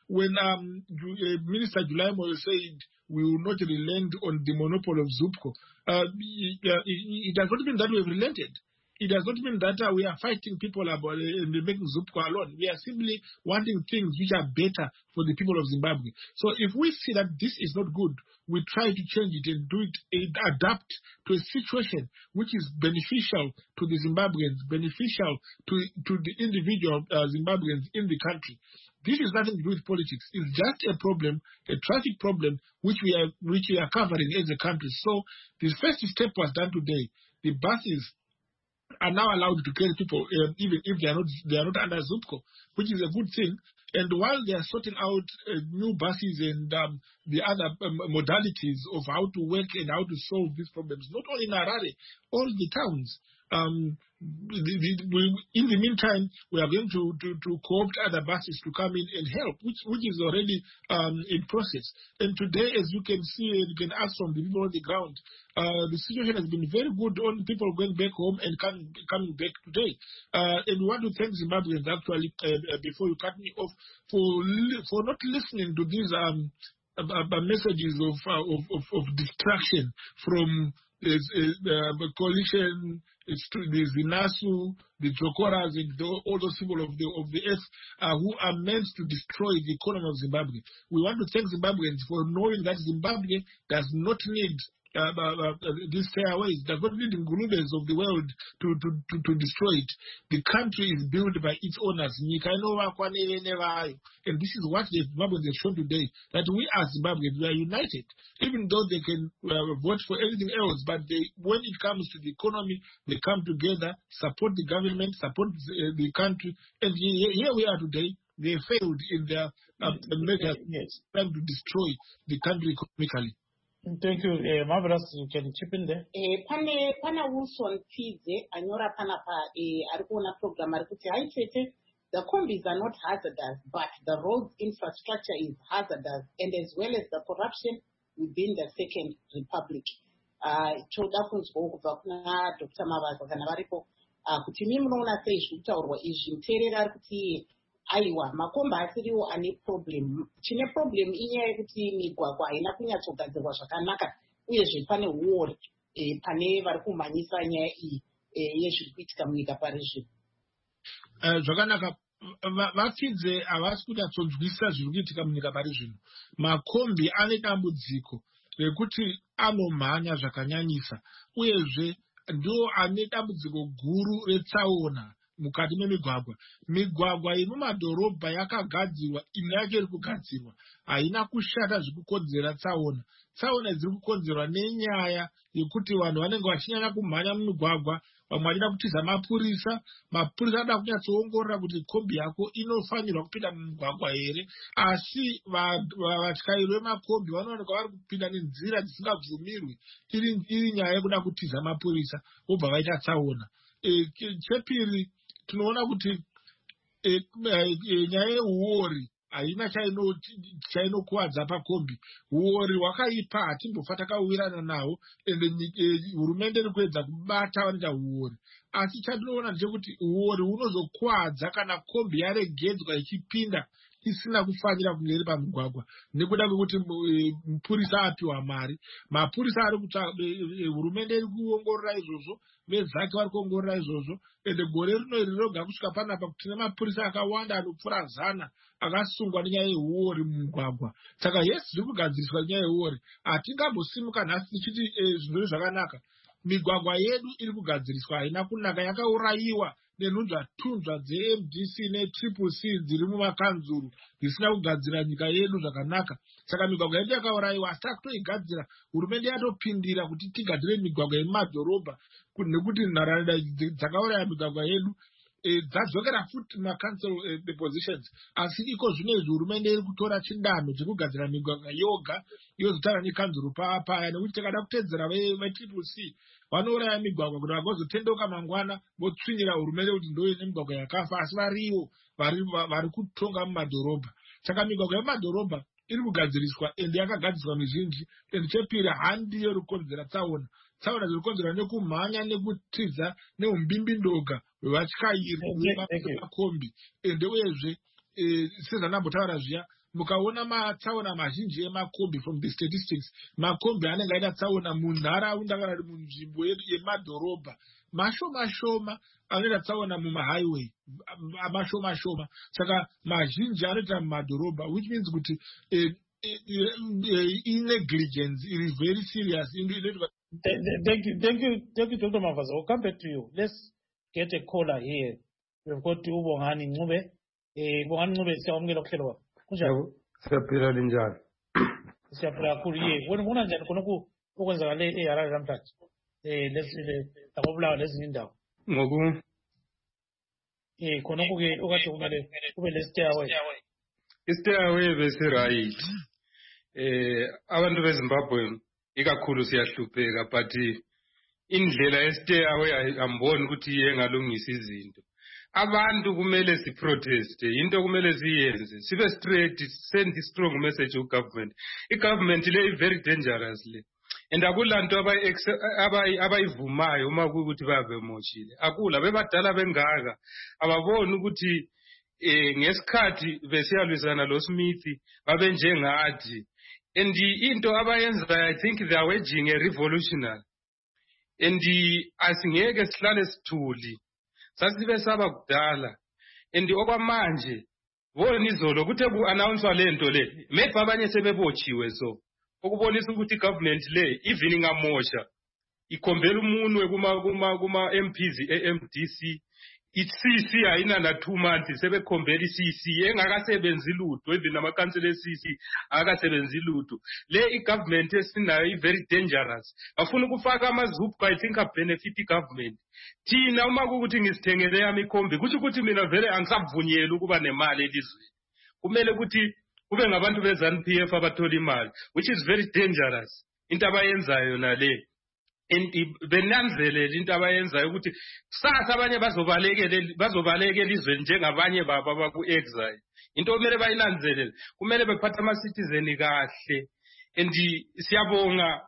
when um, uh, Minister Julaimo said we will not relent on the monopoly of Zupco, uh, it, uh, it, it does not mean that we have relented. It does not mean that uh, we are fighting people about uh, making Zupco alone. We are simply wanting things which are better for the people of Zimbabwe. So if we see that this is not good, we try to change it and do it, and adapt to a situation which is beneficial to the Zimbabweans, beneficial to, to the individual uh, Zimbabweans in the country. This is nothing to do with politics. It's just a problem, a traffic problem, which we are which we are covering as a country. So the first step was done today. The buses are now allowed to carry people, um, even if they are not they are not under Zupco, which is a good thing. And while they are sorting out uh, new buses and um, the other um, modalities of how to work and how to solve these problems, not only in Harare, all the towns. Um, the, the, we, in the meantime, we are going to, to, to co-opt other buses to come in and help, which, which is already um, in process. And today, as you can see, you can ask from the people on the ground, uh, the situation has been very good on people going back home and coming, coming back today. Uh, and we want to thank Zimbabweans, actually, uh, uh, before you cut me off, for for not listening to these um, uh, uh, messages of, uh, of, of, of distraction from the uh, uh, coalition. It's the Zinasu, the Jokoras, and the, all those people of the of the earth uh, who are meant to destroy the economy of Zimbabwe. We want to thank Zimbabweans for knowing that Zimbabwe does not need uh, uh, uh, these fairways, does not need the Ngulubes of the world to, to, to, to destroy it. The country is built by its owners. And this is what the Zimbabweans have shown today, that we as Zimbabweans, we are united. Even though they can uh, vote for anything else, but they, when it comes to the economy, they come together, support the government, support the, the country. And here we are today. They failed in their uh, measures, yes, trying to destroy the country economically. Thank you. Uh, Marvelous, you can chip in there. Eh, pane pana Wilson Tize anyora pana pa eh ari kuona program ari kuti haitete the combis are not hazardous but the road infrastructure is hazardous and as well as the corruption within the Second Republic. Ah choda kunzwa kubva kuna Doctor Mavaza kana varipo kuti mimi munoona sei zviri kutaurwa izvi muteerera ari kuti aiwa makomba asiriwo ane problem. Chine problem inyaya yekuti migwagwa haina kunyatsogadzirwa zvakanaka uyezve pane uori e, pane vari kumhanyisa nyaya iyi e, yezviri kuitika munyika pari zvino. Uh, zvakanaka vafidze havasi kunyatsonzwisa zviri kuitika munyika pari zvino. Makombi ane dambudziko rekuti anomhanya zvakanyanyisa uyezve ndo ane dambudziko guru retsaona mukati memigwagwa. Migwagwa yemumadhorobha yakagadzirwa, imwe yacho iri kugadzirwa, haina kushata zvikukonzera tsaona. Tsaona dziri kukonzerwa nenyaya yekuti vanhu vanenge vachinyanya kumhanya mumigwagwa, vamwe vachida kutiza mapurisa, mapurisa anoda kunyatsoongorora kuti kombi yako inofanirwa kupinda mumugwagwa here, asi vatyairi vemakombi vanowanikwa vari kupinda nenzira dzisingabvumirwi, iri, iri nyaya yekuda kutiza mapurisa, vobva vaita tsaona. E, chepiri tunoona kuti e, e, e, nyaya yeuori haina chainokuwadza pakombi. Uori hwakaipa, hatimbofa takawirana nawo, ende hurumende iri kuedza kubata vanoita uori. Asi chatinoona ndechekuti uori hunozokuwadza kana kombi yaregedzwa ichipinda isina kufanira kunge iri pamugwagwa nekuda kwekuti mupurisa apiwa mari. Mapurisa ari kutsva, hurumende iri kuongorora izvozvo, vezake vari kuongorora izvozvo, ende gore rino iri roga kusvika panapa kuti tine mapurisa akawanda anopfuura zana akasungwa nenyaya yeuori mumugwagwa. Saka yesi zviri kugadziriswa nenyaya yeuori. Hatingambosimuka nhasi tichiti zvinhu zvakanaka. Migwagwa yedu iri kugadziriswa haina kunaka, yakaurayiwa nenhunzvatunzva dze-M D C ne-Triple C dziri mumakanzuru dzisina kugadzira nyika yedu zvakanaka. Saka migwagwa yedu yakaurayiwa, asi takutoigadzira, hurumende yatopindira kuti tigadzire migwagwa yemumadhorobha nekuti nharaunda dzakauraya migwagwa yedu e, dzadzokera futi mumacouncil e, positions. Asi iko zvino izvi hurumende iri kutora chindanho chekugadzira migwagwa yoga yozotaura nekanzuru paya, nekuti tikada kutedzera ve-Triple C vanouraya migwagwa kuti vagozotendoka mangwana votsvinyira hurumende kuti ndo ine migwagwa yakafa, asi variwo vari kutonga mumadhorobha. Saka migwagwa yemumadhorobha iri kugadziriswa ende yakagadziriswa mizhinji. Ende chepiri handiyo iri kukonzera tsaona. Tsaona dziri kukonzerwa nekumhanya, nekutiza, neumbimbi-ndoga hwevatyairi vemakombi. Ende uyezve sezvanambotaura zviya, mukaona matsaona mazhinji emakombi from the statistics, makombi anenge aita tsaona munharaunda kana kuti munzvimbo yemadhorobha mashoma shoma, anoita tsaona mumahighway mashoma shoma. Saka mazhinji anoita mumadhorobha, which means kuti uh, negligence is very serious. Thank you, thank you, thank you, Doctor Mavaza. We'll come back to you. Let's get a caller here. We've got to Ubongani Ngube. Ubongani Ngube, siyamukela kuhlelo. Kunjani? Siyaphila linjani? Siyaphila kakhulu ye. Wena ubona njani khona ku okwenzakale eHarare namhlanje? Eh lesile akubulawa lezinye indawo. Ngoku eh khona kuke okade kumele kube lestairway. Istairway bese right. Eh abantu beZimbabwe ikakhulu siyahlupheka, but indlela yestairway amboni ukuthi iye ngalungisa izinto. Abantu kumele si protest, into kumele siyenze, sibe straight, send a strong message to government. I government le very dangerously. And akulanto abayi abayivumayo uma ukuthi babe moshile. Akula bebadala bengaka ababoni ukuthi eh ngesikhathi besiyalwisana lo Smith babe njengathi. And into abayenza, I think they are waging a revolutionary. And asingeke sihlale sithuli. Sasibe saba kudala. And okwamanje bona izolo kuthe ku announce lento le. Maybe abanye sebebotshiwe so. Ukubonisa ukuthi government le even ngamosha ikhombela umuntu kuma kuma kuma M Ps e-M D C i-C C ayina na two months sebekhombela i-C C engakasebenzi lutho, even namakhansela e-C C akasebenzi lutho. Le i-government esinayo i very dangerous. Bafuna ukufaka amazuphu, I think a benefit i-government. Thina uma ukuthi ngisithengele yami ikhombi kusho ukuthi mina vele angisavunyela ukuba nemali elizweni. Kumele ukuthi kube ngabantu be-ZANU P F abathola imali, which is very dangerous. Into abayenzayo na le. Benanzelela into abayenzayo ukuthi kusasa abanye bazobalekela bazobalekela izweni njengabanye baba baku-exile. Into kumele bayinanzelele, kumele bephatha ama-citizen kahle. And siyabonga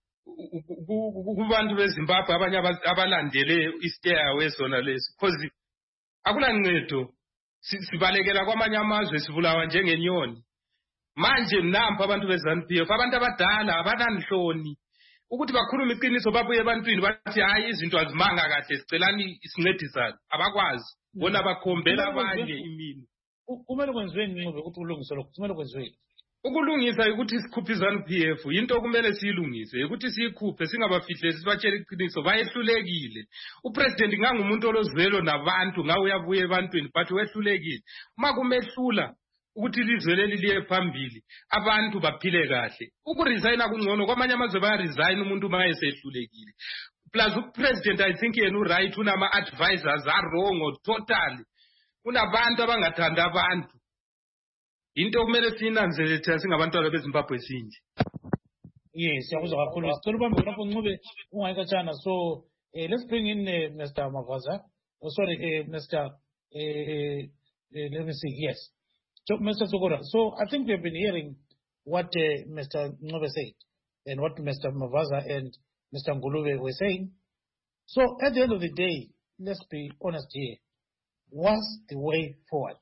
kubantu beZimbabwe abanye abalandele istairway zona lesi, because akulancedo sibalekela kwamanye amazwe sibulawa njengenyoni. Manje nampa abantu beZANU P F abantu abadala abananhloni ukuthi bakhuluma iqiniso babuye ebantwini bathi hayi izinto azimanga kahle sicelani isincedisana, abakwazi bona bakhombela abanye imini. Kumele kwenziweni ngoba ukuthi ulungise lokho, kumele kwenziweni. Ukulungisa ukuthi sikhuphe iZANU P F into kumele siyilungise ukuthi siyikhuphe singabafihle sibatshela iqiniso bayehlulekile. Upresident ngangumuntu olozwelo nabantu ngawe uyabuye ebantwini but wehlulekile. Uma kumehlula ukuthi ilizwe leli liye phambili abantu baphile kahle. Ukuresign akungcono kwamanye amazwe baya resign umuntu uma esehlulekile. Plus upresident I think yena uright unama advisors are wrong or totally. Kunabantu abangathanda abantu. Into kumele sinanzele thina singabantwana beZimbabwe sinje. Yes, siyakuzwa kakhulu. Sicela ubambe lapho Ncube ungayikatshana. So eh, let's bring in uh, Mister Mavaza. Oh, sorry, uh, Mister Uh, uh, uh, let me see. Yes. So, Mister Sokora, so I think we've been hearing what uh, Mister Ncube said and what Mister Mavaza and Mister Ngulube were saying. So at the end of the day, let's be honest here. What's the way forward?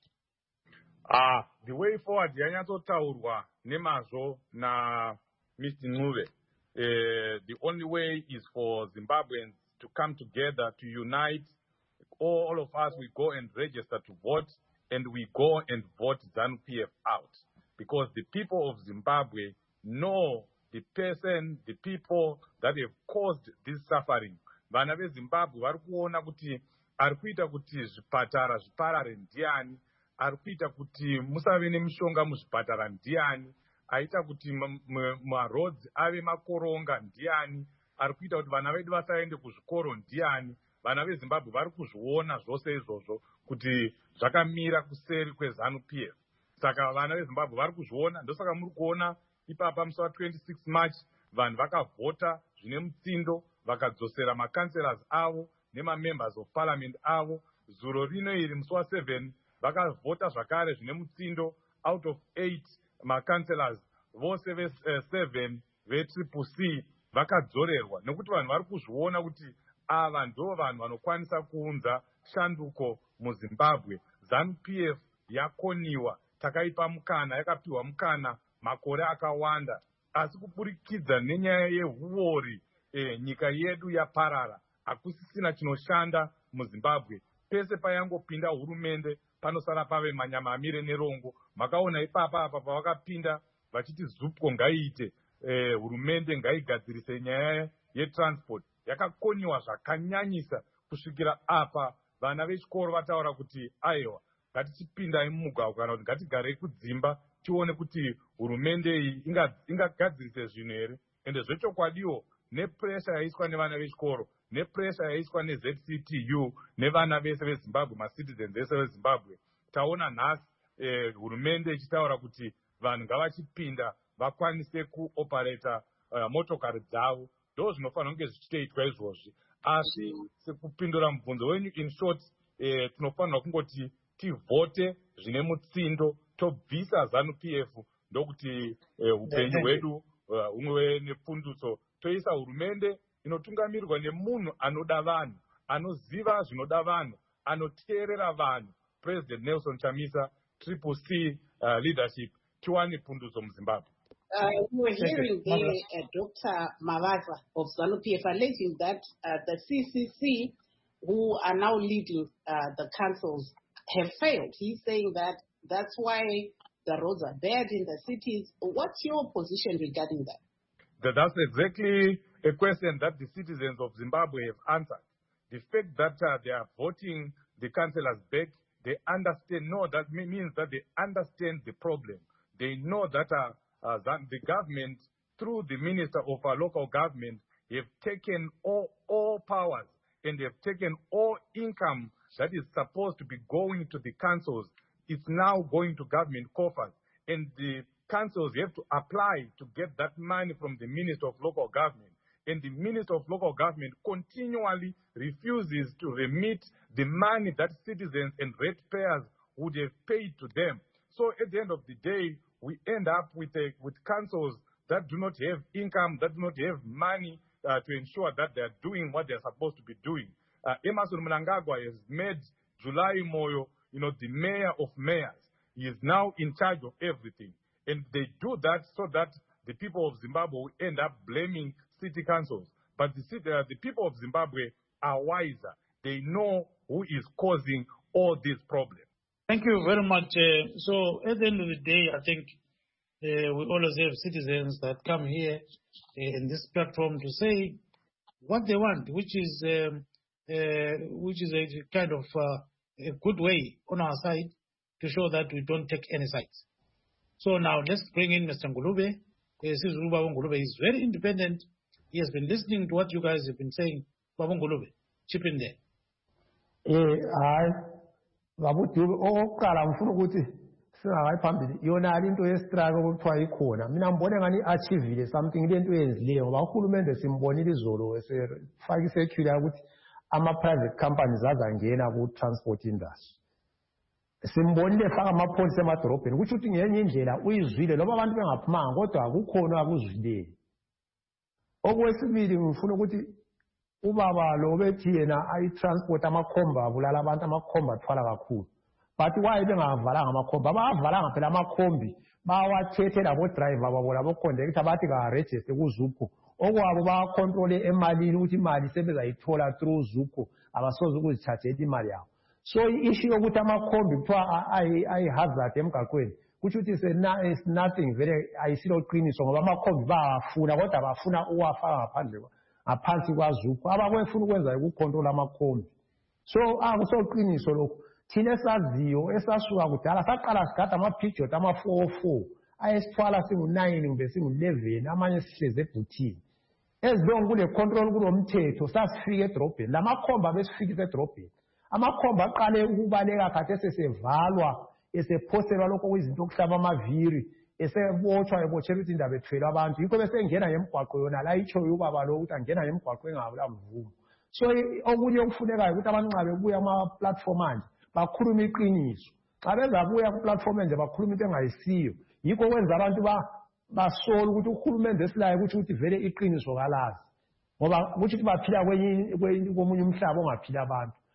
Ah, the way forward, yanyatsotaurwa nemazvo na Mister Ncube. Uh, the only way is for Zimbabweans to come together, to unite. All of us, we go and register to vote, and we go and vote ZANU P F out. Because the people of Zimbabwe know the person, the people that have caused this suffering. Vana veZimbabwe vari kuona kuti ari kuita kuti zvipatara zviparare ndiani, ari kuita kuti musave nemishonga muzvipatara ndiani, aita kuti maroads ave makoronga ndiani, ari kuita kuti vana vedu vasaende kuzvikoro ndiani. Vana veZimbabwe vari kuzviona zvose izvozvo kuti zvakamira kuseri kweZANU P F. Saka vana veZimbabwe vari kuzviona, ndosaka muri kuona ipapa musi wa twenty-six March vanhu vakavhota zvine mutsindo, vakadzosera makanselas avo nemamembers of parliament avo. Zuro rino iri musi wa seven vakavhota zvakare zvine mutsindo. Out of eight makanselas vose ve seven vetriple C vakadzorerwa, nekuti vanhu vari kuzviona kuti ava ndo vanhu vanokwanisa kuunza shanduko muZimbabwe. ZANU P F yakoniwa, takaipa mukana, yakapiwa mukana makore akawanda, asi kuburikidza nenyaya yehuori eh, nyika yedu yaparara, hakusisina chinoshanda muZimbabwe. Pese payangopinda hurumende panosara pave manyama amire nerongo. Makaona ipapa apa pavakapinda vachiti ZUPCO ngaiite, eh, hurumende ngaigadzirise nyaya yetransport, yakakoniwa zvakanyanyisa kusvikira apa vana vechikoro vataura kuti aiwa ngatichipindai mumugwagwa kana kuti ngatigarei kudzimba tione kuti hurumende iyi ingagadzirise zvinhu here. Ende zvechokwadiwo nepresha yaiswa nevana vechikoro, nepresha yaiswa neZ C T U nevana vese veZimbabwe, macitizens vese veZimbabwe, taona nhasi eh, hurumende ichitaura kuti vanhu ngavachipinda vakwanise kuoperata uh, motokari dzavo. Ndo zvinofanira kunge zvichitoitwa izvozvi. Asi sekupindura mubvunzo wenyu, in short, eh, tinofanira kungoti tivhote zvine mutsindo, tobvisa ZANU P F ndokuti upenyu hwedu humwe nepfundutso, toisa hurumende inotungamirirwa nemunhu anoda vanhu, anoziva zvinoda vanhu, anoteerera vanhu, President Nelson Chamisa, Triple C uh, leadership, tiwane pfundutso muZimbabwe. Uh, we were hearing there uh, Doctor Mavaza of ZANU P F alleging that uh, the C C C, who are now leading uh, the councils, have failed. He's saying that that's why the roads are bad in the cities. What's your position regarding that? that that's exactly a question that the citizens of Zimbabwe have answered. The fact that uh, they are voting the councillors back, they understand, no, that means that they understand the problem. They know that, uh, uh, that the government, through the Minister of uh, Local Government, have taken all, all powers and they have taken all income that is supposed to be going to the councils. It's now going to government coffers. And the councils have to apply to get that money from the Minister of Local Government. And the Minister of Local Government continually refuses to remit the money that citizens and ratepayers would have paid to them. So at the end of the day, we end up with, a, with councils that do not have income, that do not have money uh, to ensure that they are doing what they are supposed to be doing. Uh, Emmerson Mnangagwa has made July Moyo, you know, the mayor of mayors. He is now in charge of everything. And they do that so that the people of Zimbabwe will end up blaming city councils. But the, city, uh, the people of Zimbabwe are wiser. They know who is causing all these problems. Thank you very much. Uh, so at the end of the day, I think uh, we always have citizens that come here uh, in this platform to say what they want, which is um, uh, which is a kind of uh, a good way on our side to show that we don't take any sides. So now let's bring in Mister Ngulube. Uh, since Ruba Ngulube is very independent, he has been listening to what you guys have been saying. Baba Ngulube, chip in there. Eh, I, Babuti, oh, Kalam Furuti, I pumped Yona into a struggle to a corner. Minambonani achieved something then to Leo, Wakulman, the Simboni Zolo, as a five security, I'm a private company, Zazangena, would transport in us. Simboni the farmer points them at open, which you think any jailer, we is really no one up man, what a good corner was day. Always meeting Furuti. Ubaba lobethi yena ayitransport amakhomba bulala abantu amakhomba athwala kakhulu but why bengavalanga amakhomba bavalanga phela amakhombi bawathethela abo driver babo labo conductor bathi ka register ku ZUPCO okwabo ba control emalini ukuthi imali sebezayithola through ZUPCO abasoze ukuzithathela imali yabo. So issue yokuthi amakhombi kuthiwa ayi hazard emgaqweni kuthi uthi is nothing very ayisilo qiniso ngoba amakhombi bayafuna kodwa bafuna uwafaka ngaphandle aphansi kwa ZUPCO abakwefuna ukwenza ukucontrol amakhombi. So akusoqiniso lokho thina esaziyo esasuka kudala saqala sigada ama-picture ama-four oh four ayesithwala singu-nine kumbe singu-eleven amanye sihleze ebhuthini ezilonge kule control kulomthetho sasifika edrobheni lamakhomba besifikisa edrobheni amakhomba aqale ukubaleka kade esesevalwa esephoselwa lokho kwizinto okuhlaba amaviri esebotshwa ebotshela ukuthi indaba ethwele abantu yikho besengena ngemigwaqo yona la itshoyo ubaba lo ukuthi angena ngemigwaqo engabula mvumo. So okunye okufunekayo ukuthi abantu nxa bebuya ama-platform anje bakhuluma iqiniso xa bezabuya ku-platform enje bakhuluma into engayisiyo yikho kwenza abantu basola ukuthi uhulumende esilayo ukuthi ukuthi vele iqiniso kalazi ngoba kuthi ukuthi baphila komunye umhlaba ongaphila abantu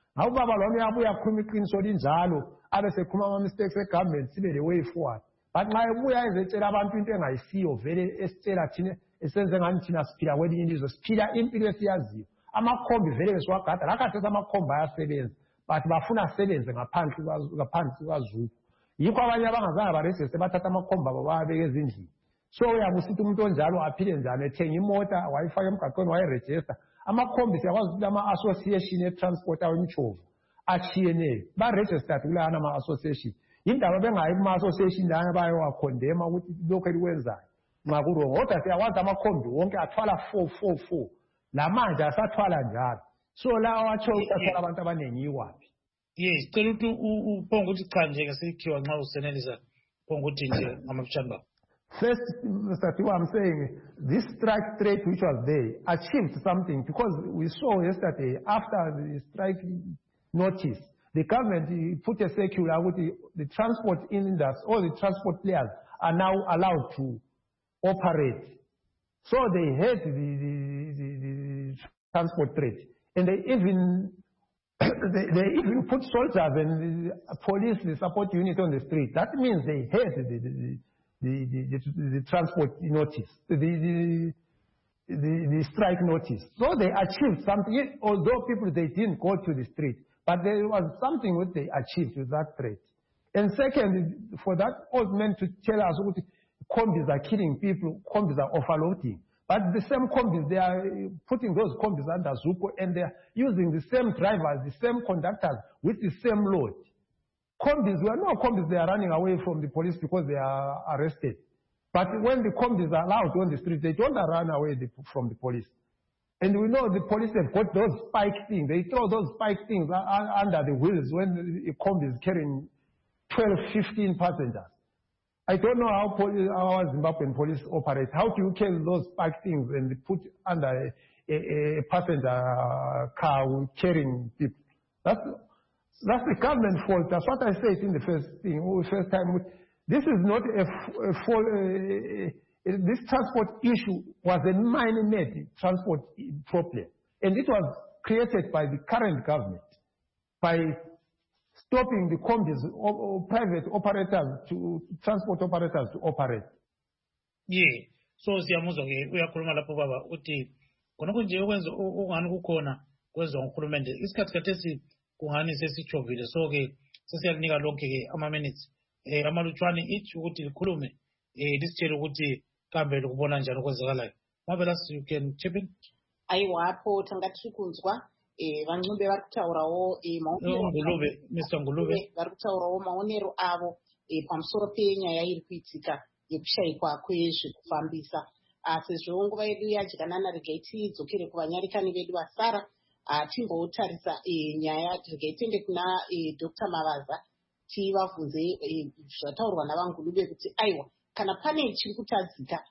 Awubaba lo uyabuya khuluma iqiniso linjalo abe sekhuluma ama mistakes egovernment sibe the way forward. But nxa ebuya ezitshela abantu into engayisiyo vele esitshela thina esenze ngani thina siphila kwelinye ilizwe siphila impilo esiyaziyo. Amakhombi vele besiwagada lakhathesi amakhombi ayasebenza but bafuna asebenze ngaphansi ngaphansi kwaZulu. Yikho abanye abangazange baregister bathatha amakhombi abo bayabeka ezindlini. So uyabusithi umuntu onjalo aphile njani ethenga imota wayifaka emgaqweni wayiregister. Amakhombi siyakwazi ukuthi ama-association e-transport awemitshovu achiyeneyo ba-registered kulana ama-association. Indaba bengayi kuma-association lana bayowakhondema ukuthi lokhu elikwenzayo nxa kurongo. Kodwa siyakwazi amakhombi wonke athwala four four four. La manje asathwala njalo. So la watsho athwala abantu abaningi yiwaphi. Yes, cela ukuthi uphonga ukuthi cha nje ngesikhiwa nxa usenelisa phonga ukuthi nje ngamafutshane bakho. First, Mister Tiwa, I'm saying this strike threat which was there achieved something because we saw yesterday after the strike notice, the government put a circular with the, the transport industry, all the transport players are now allowed to operate. So they had the, the, the, the transport threat. And they even they, they even put soldiers and the police, the support unit on the street. That means they had the, the, the, the, the, the transport notice, the, the, the, the strike notice. So they achieved something, although people, they didn't go to the street. But there was something which they achieved with that threat. And second, for that old man to tell us what combis are killing people, combis are overloading. But the same combis, they are putting those combis under Zuko and they are using the same drivers, the same conductors with the same load. Combis, there are no combis, they are running away from the police because they are arrested. But when the combis are allowed on the street, they don't run away from the police. And we know the police have got those spike things. They throw those spike things under the wheels when a combi is carrying twelve, fifteen passengers. I don't know how, police, how Zimbabwean police operate. How do you carry those spike things and put under a, a, a passenger car carrying people? That's, that's the government fault. That's what I said in the first thing, first time. This is not a, a, a, a this transport issue was a man-made transport problem. And it was created by the current government by stopping the combis or, or private operators to transport operators to operate. Yeah. So siyamuzwa ke uyakhuluma lapho baba uthi khona kunje okwenza ungani kukhona kwenza uhulumende isikhathi kathesi kungani sesichovile so ke sesiyanika lonke ke ama minutes eh amalutshwane ithi ukuthi likhulume eh lisitshela ukuthi kambe lokubona njani okwenzakalayo. Marvelous, you can chip in. Aiwapo tangatiri kunzwa eh vanqumbe vari kutaurawo eh Ngulube Mister Ngulube vari kutaurawo maonero avo eh pamusoro penyaya iri kuitika yekushayikwa kwezvekufambisa sezvo nguva yedu yadyanana regai tidzokere kuvanyarikani vedu vasara timbotarisa nyaya regai tiende kuna Doctor Mavaza tivabvunze zvataurwa navanGulube kuti aiwa kana pane chiri kutadzika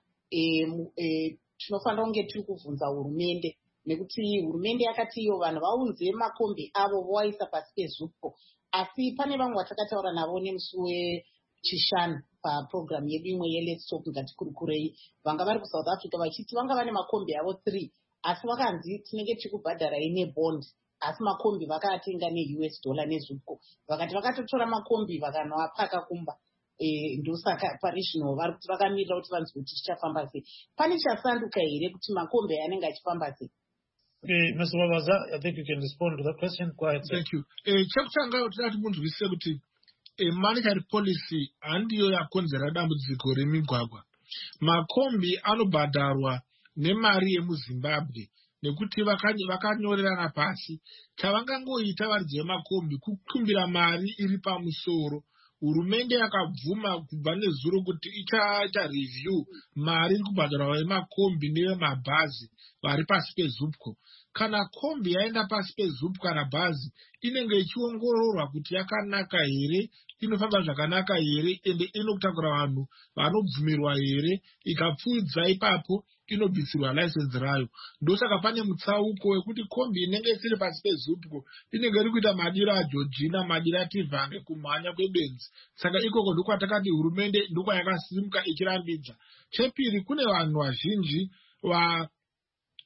tinofanira kunge tiri kuvhunza hurumende nekuti hurumende yakati iyo vanhu vaunze makombi avo voaisa pasi peZUPCO, asi pane vamwe vatakataura navo nemusi wechishanu paprogramu yedu imwe yeLet's Talk ngatikurukurei vanga vari kuSouth Africa vachiti vanga vane makombi avo three asi vakanzi tinenge tiri kubhadharai nebond asi makombi vakaatenga ne-U S dollar neZUPCO vakati vakatotora makombi vakanoapaka kumba ndosaka parizvino vari kuti vakamirira kuti vanzi kuti chichafamba sei. Pane chasanduka here kuti makombi anenge achifamba sei? Okay, Mister Mavaza, I think you can respond to that question. Go ahead. Thank you. Eh, chakutanga kuti munzwise kuti eh, monetary policy handiyo yakonzera dambudziko remigwagwa. Makombi anobhadharwa nemari yemuZimbabwe nekuti vakanyorerana pasi. Chavangangoita varidzi vemakombi kukumbira mari iri pamusoro. Hurumende yakabvuma kubva nezuro kuti ichaita review mari iri kubhadharwa vemakombi nevemabhazi vari pasi peZUPCO. Kana kombi yaenda pasi peZUPCO kana bhazi inenge ichiongororwa kuti yakanaka here, inofamba zvakanaka here, ende inotakura vanhu vanobvumirwa here, ikapfuudza ipapo inobvisirwa license rayo. Ndosaka pane mutsauko wekuti kombi inenge isiri pasi peZUPCO inenge iri kuita madiro aJoργina, madiro aTivhange kumhanya kwebenzi. Saka ikoko ndiko kwatakati hurumende ndiko yakasimuka ichirambidza. Chepiri, kune vanhu vazhinji va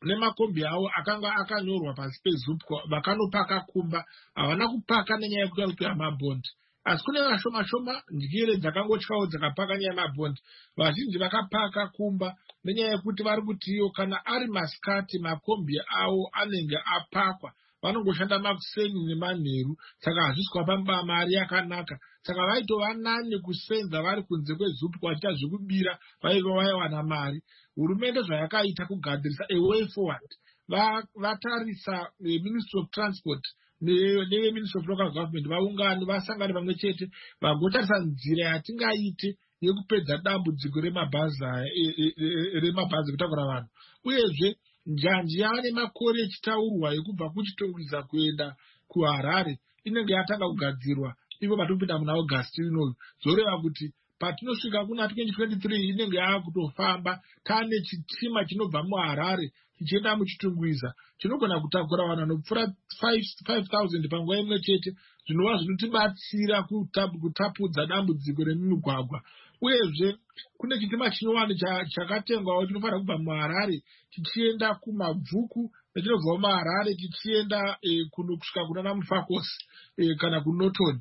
nemakombi avo akanga akanyorwa pasi pezupco vakanopaka kumba havana kupaka nenyaya yekuti vari kupiwa mabhondi asi kune vashoma shoma ndyire dzakangotyawo dzakapaka nyaya yemabhondi vazhinji vakapaka kumba nenyaya yekuti vari kutiyo kana ari masikati makombi avo anenge apakwa vanongoshanda makuseni nemanheru saka hazvisi kwapamba mari yakanaka saka vaitova nani kusenza vari kunze kwezupco vachiita zvekubira vaiva vaiwana mari hurumende zvayakaita kugadzirisa a way forward vatarisa ministry of transport neveministry of local government vaungane vasangane pamwe chete vagotarisa nzira yatingaite yekupedza dambudziko remabhazi remabhazi kutakura vanhu uyezve njanji yava nemakore echitaurwa yekubva kuchitongwiza kuenda kuharare inenge yatanga kugadzirwa ivo patopinda muna august inoyo zoreva kuti patinosvika kuna twenty twenty-three inenge yava kutofamba taane chitima chinobva muharare chichienda muchitungwiza chinogona kutakura vanhu vanopfuura five thousand panguva imwe chete zvinova zvinotibatsira kutapudza dambudziko remumigwagwa uyezve kune chitima chinyowani chakatengwawo chinofanira kubva muharare chichienda kumabvuku nechinobva muharare chichienda kusvika kunana mufakosi kana kunotoni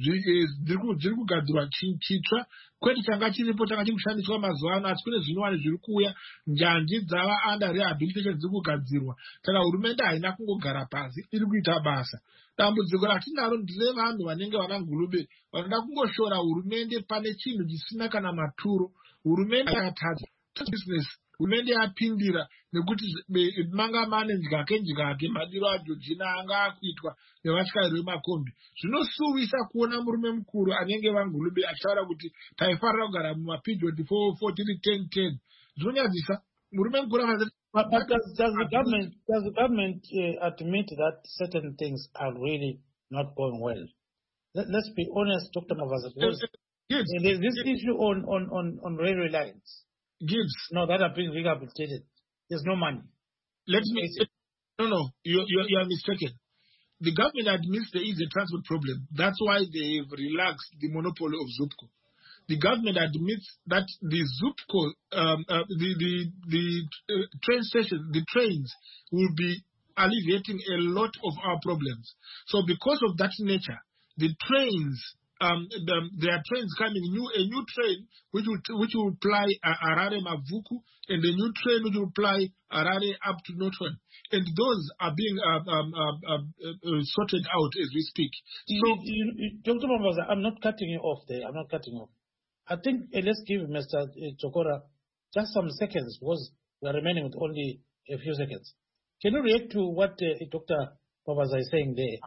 dziri kugadzirwa chitsva kwete changa chiripo changa chikushandiswa mazuva ano asi kune zvinowani zviri kuuya njanji dzava under rehabilitation dziri kugadzirwa saka hurumende haina kungogara pasi iri kuita basa dambudziko ratinaro ndine vanhu vanenge vana ngulube vanoda kungoshora hurumende pane chinhu chisina kana maturo hurumende yakatadza business hurumende yapindira nekuti manga mane ndyake ndyake madiro ajojina anga akuitwa nevatyairi vemakombi zvinosuvisa kuona murume mukuru anenge vangulube achitaura kuti taifanira kugara mumapijoti for tiri ten ten zvinonyadzisa murume mukuru But, but does, does the government does the government uh, admit that certain things are really not going well? Let, let's be honest, Doctor Mavaza. Because yes. There's this yes. issue on, on, on, on railway lines. Gibbs. No, that are being rehabilitated. There's no money. Let me. No, no, you, you, you are mistaken. The government admits there is a transport problem. That's why they've relaxed the monopoly of Zupco. The government admits that the Zupco, um, uh, the the the uh, train station, the trains will be alleviating a lot of our problems. So, because of that nature, the trains. Um, the, there are trains coming, new a new train which will which will ply uh, Harare Mavuku, and a new train which will ply Harare up to Norton, and those are being uh, um, uh, uh, uh, sorted out as we speak. So, Doctor Mavaza, I'm not cutting you off there. I'm not cutting you off. I think uh, let's give Mister Chokora just some seconds because we are remaining with only a few seconds. Can you react to what uh, Doctor Mavaza is saying there?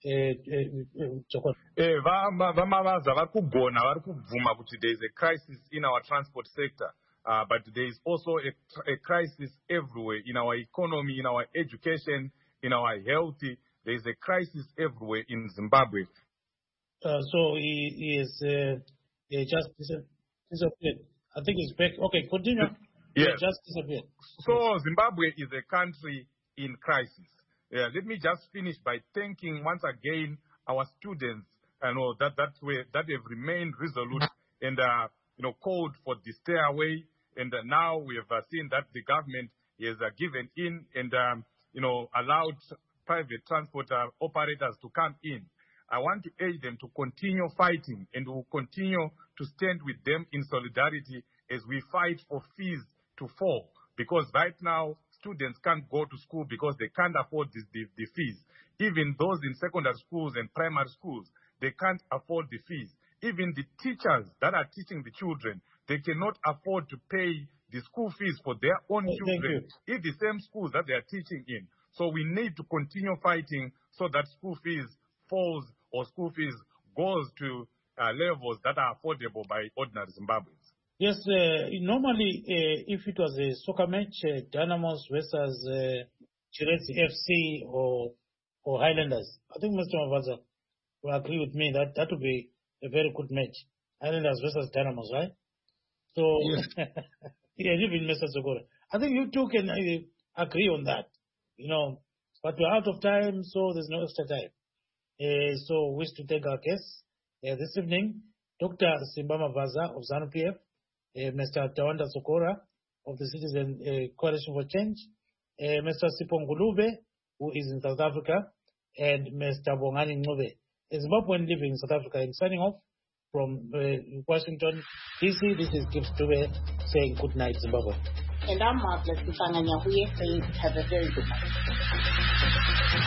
vamavaza vari kugona vari kubvuma kuti there is a crisis in our transport sector uh, but there is also a, a crisis everywhere in our economy, in our education, in our health. There is a crisis everywhere in Zimbabwe. Uh, so he, he is uh, he just disappeared. I think he's back. Okay, continue. Yes. He just disappeared. So Zimbabwe is a country in crisis. Yeah, let me just finish by thanking once again our students, I know that that way that have remained resolute and uh, you know called for the stairway, and uh, now we have uh, seen that the government has uh, given in and um, you know allowed private transport uh, operators to come in. I want to urge them to continue fighting, and we will continue to stand with them in solidarity as we fight for fees to fall, because right now students can't go to school because they can't afford the, the, the fees. Even those in secondary schools and primary schools, they can't afford the fees. Even the teachers that are teaching the children, they cannot afford to pay the school fees for their own Thank children in the same schools that they are teaching in. So we need to continue fighting so that school fees falls or school fees goes to uh, levels that are affordable by ordinary Zimbabweans. Yes, uh, normally uh, if it was a soccer match, uh, Dynamos versus uh, Chirezi F C or or Highlanders, I think Mister Mavaza will agree with me that that would be a very good match. Highlanders versus Dynamos, right? So, yes. Yeah, even Mister Sokora. I think you two can uh, agree on that, you know. But we're out of time, so there's no extra time. Uh, so, wish to thank our guests uh, this evening, Doctor Simba Mavaza of ZANU P F. Uh, Mister Tawanda Sokora of the Citizen uh, Coalition for Change, uh, Mister Sipongulube, who is in South Africa, and Mister Bongani Ncube, a Zimbabwean living in South Africa. And signing off from uh, Washington, D C, this is Gibbs Dube saying good night, Zimbabwe. And I'm Margaret Kusanganya, saying have a very good night.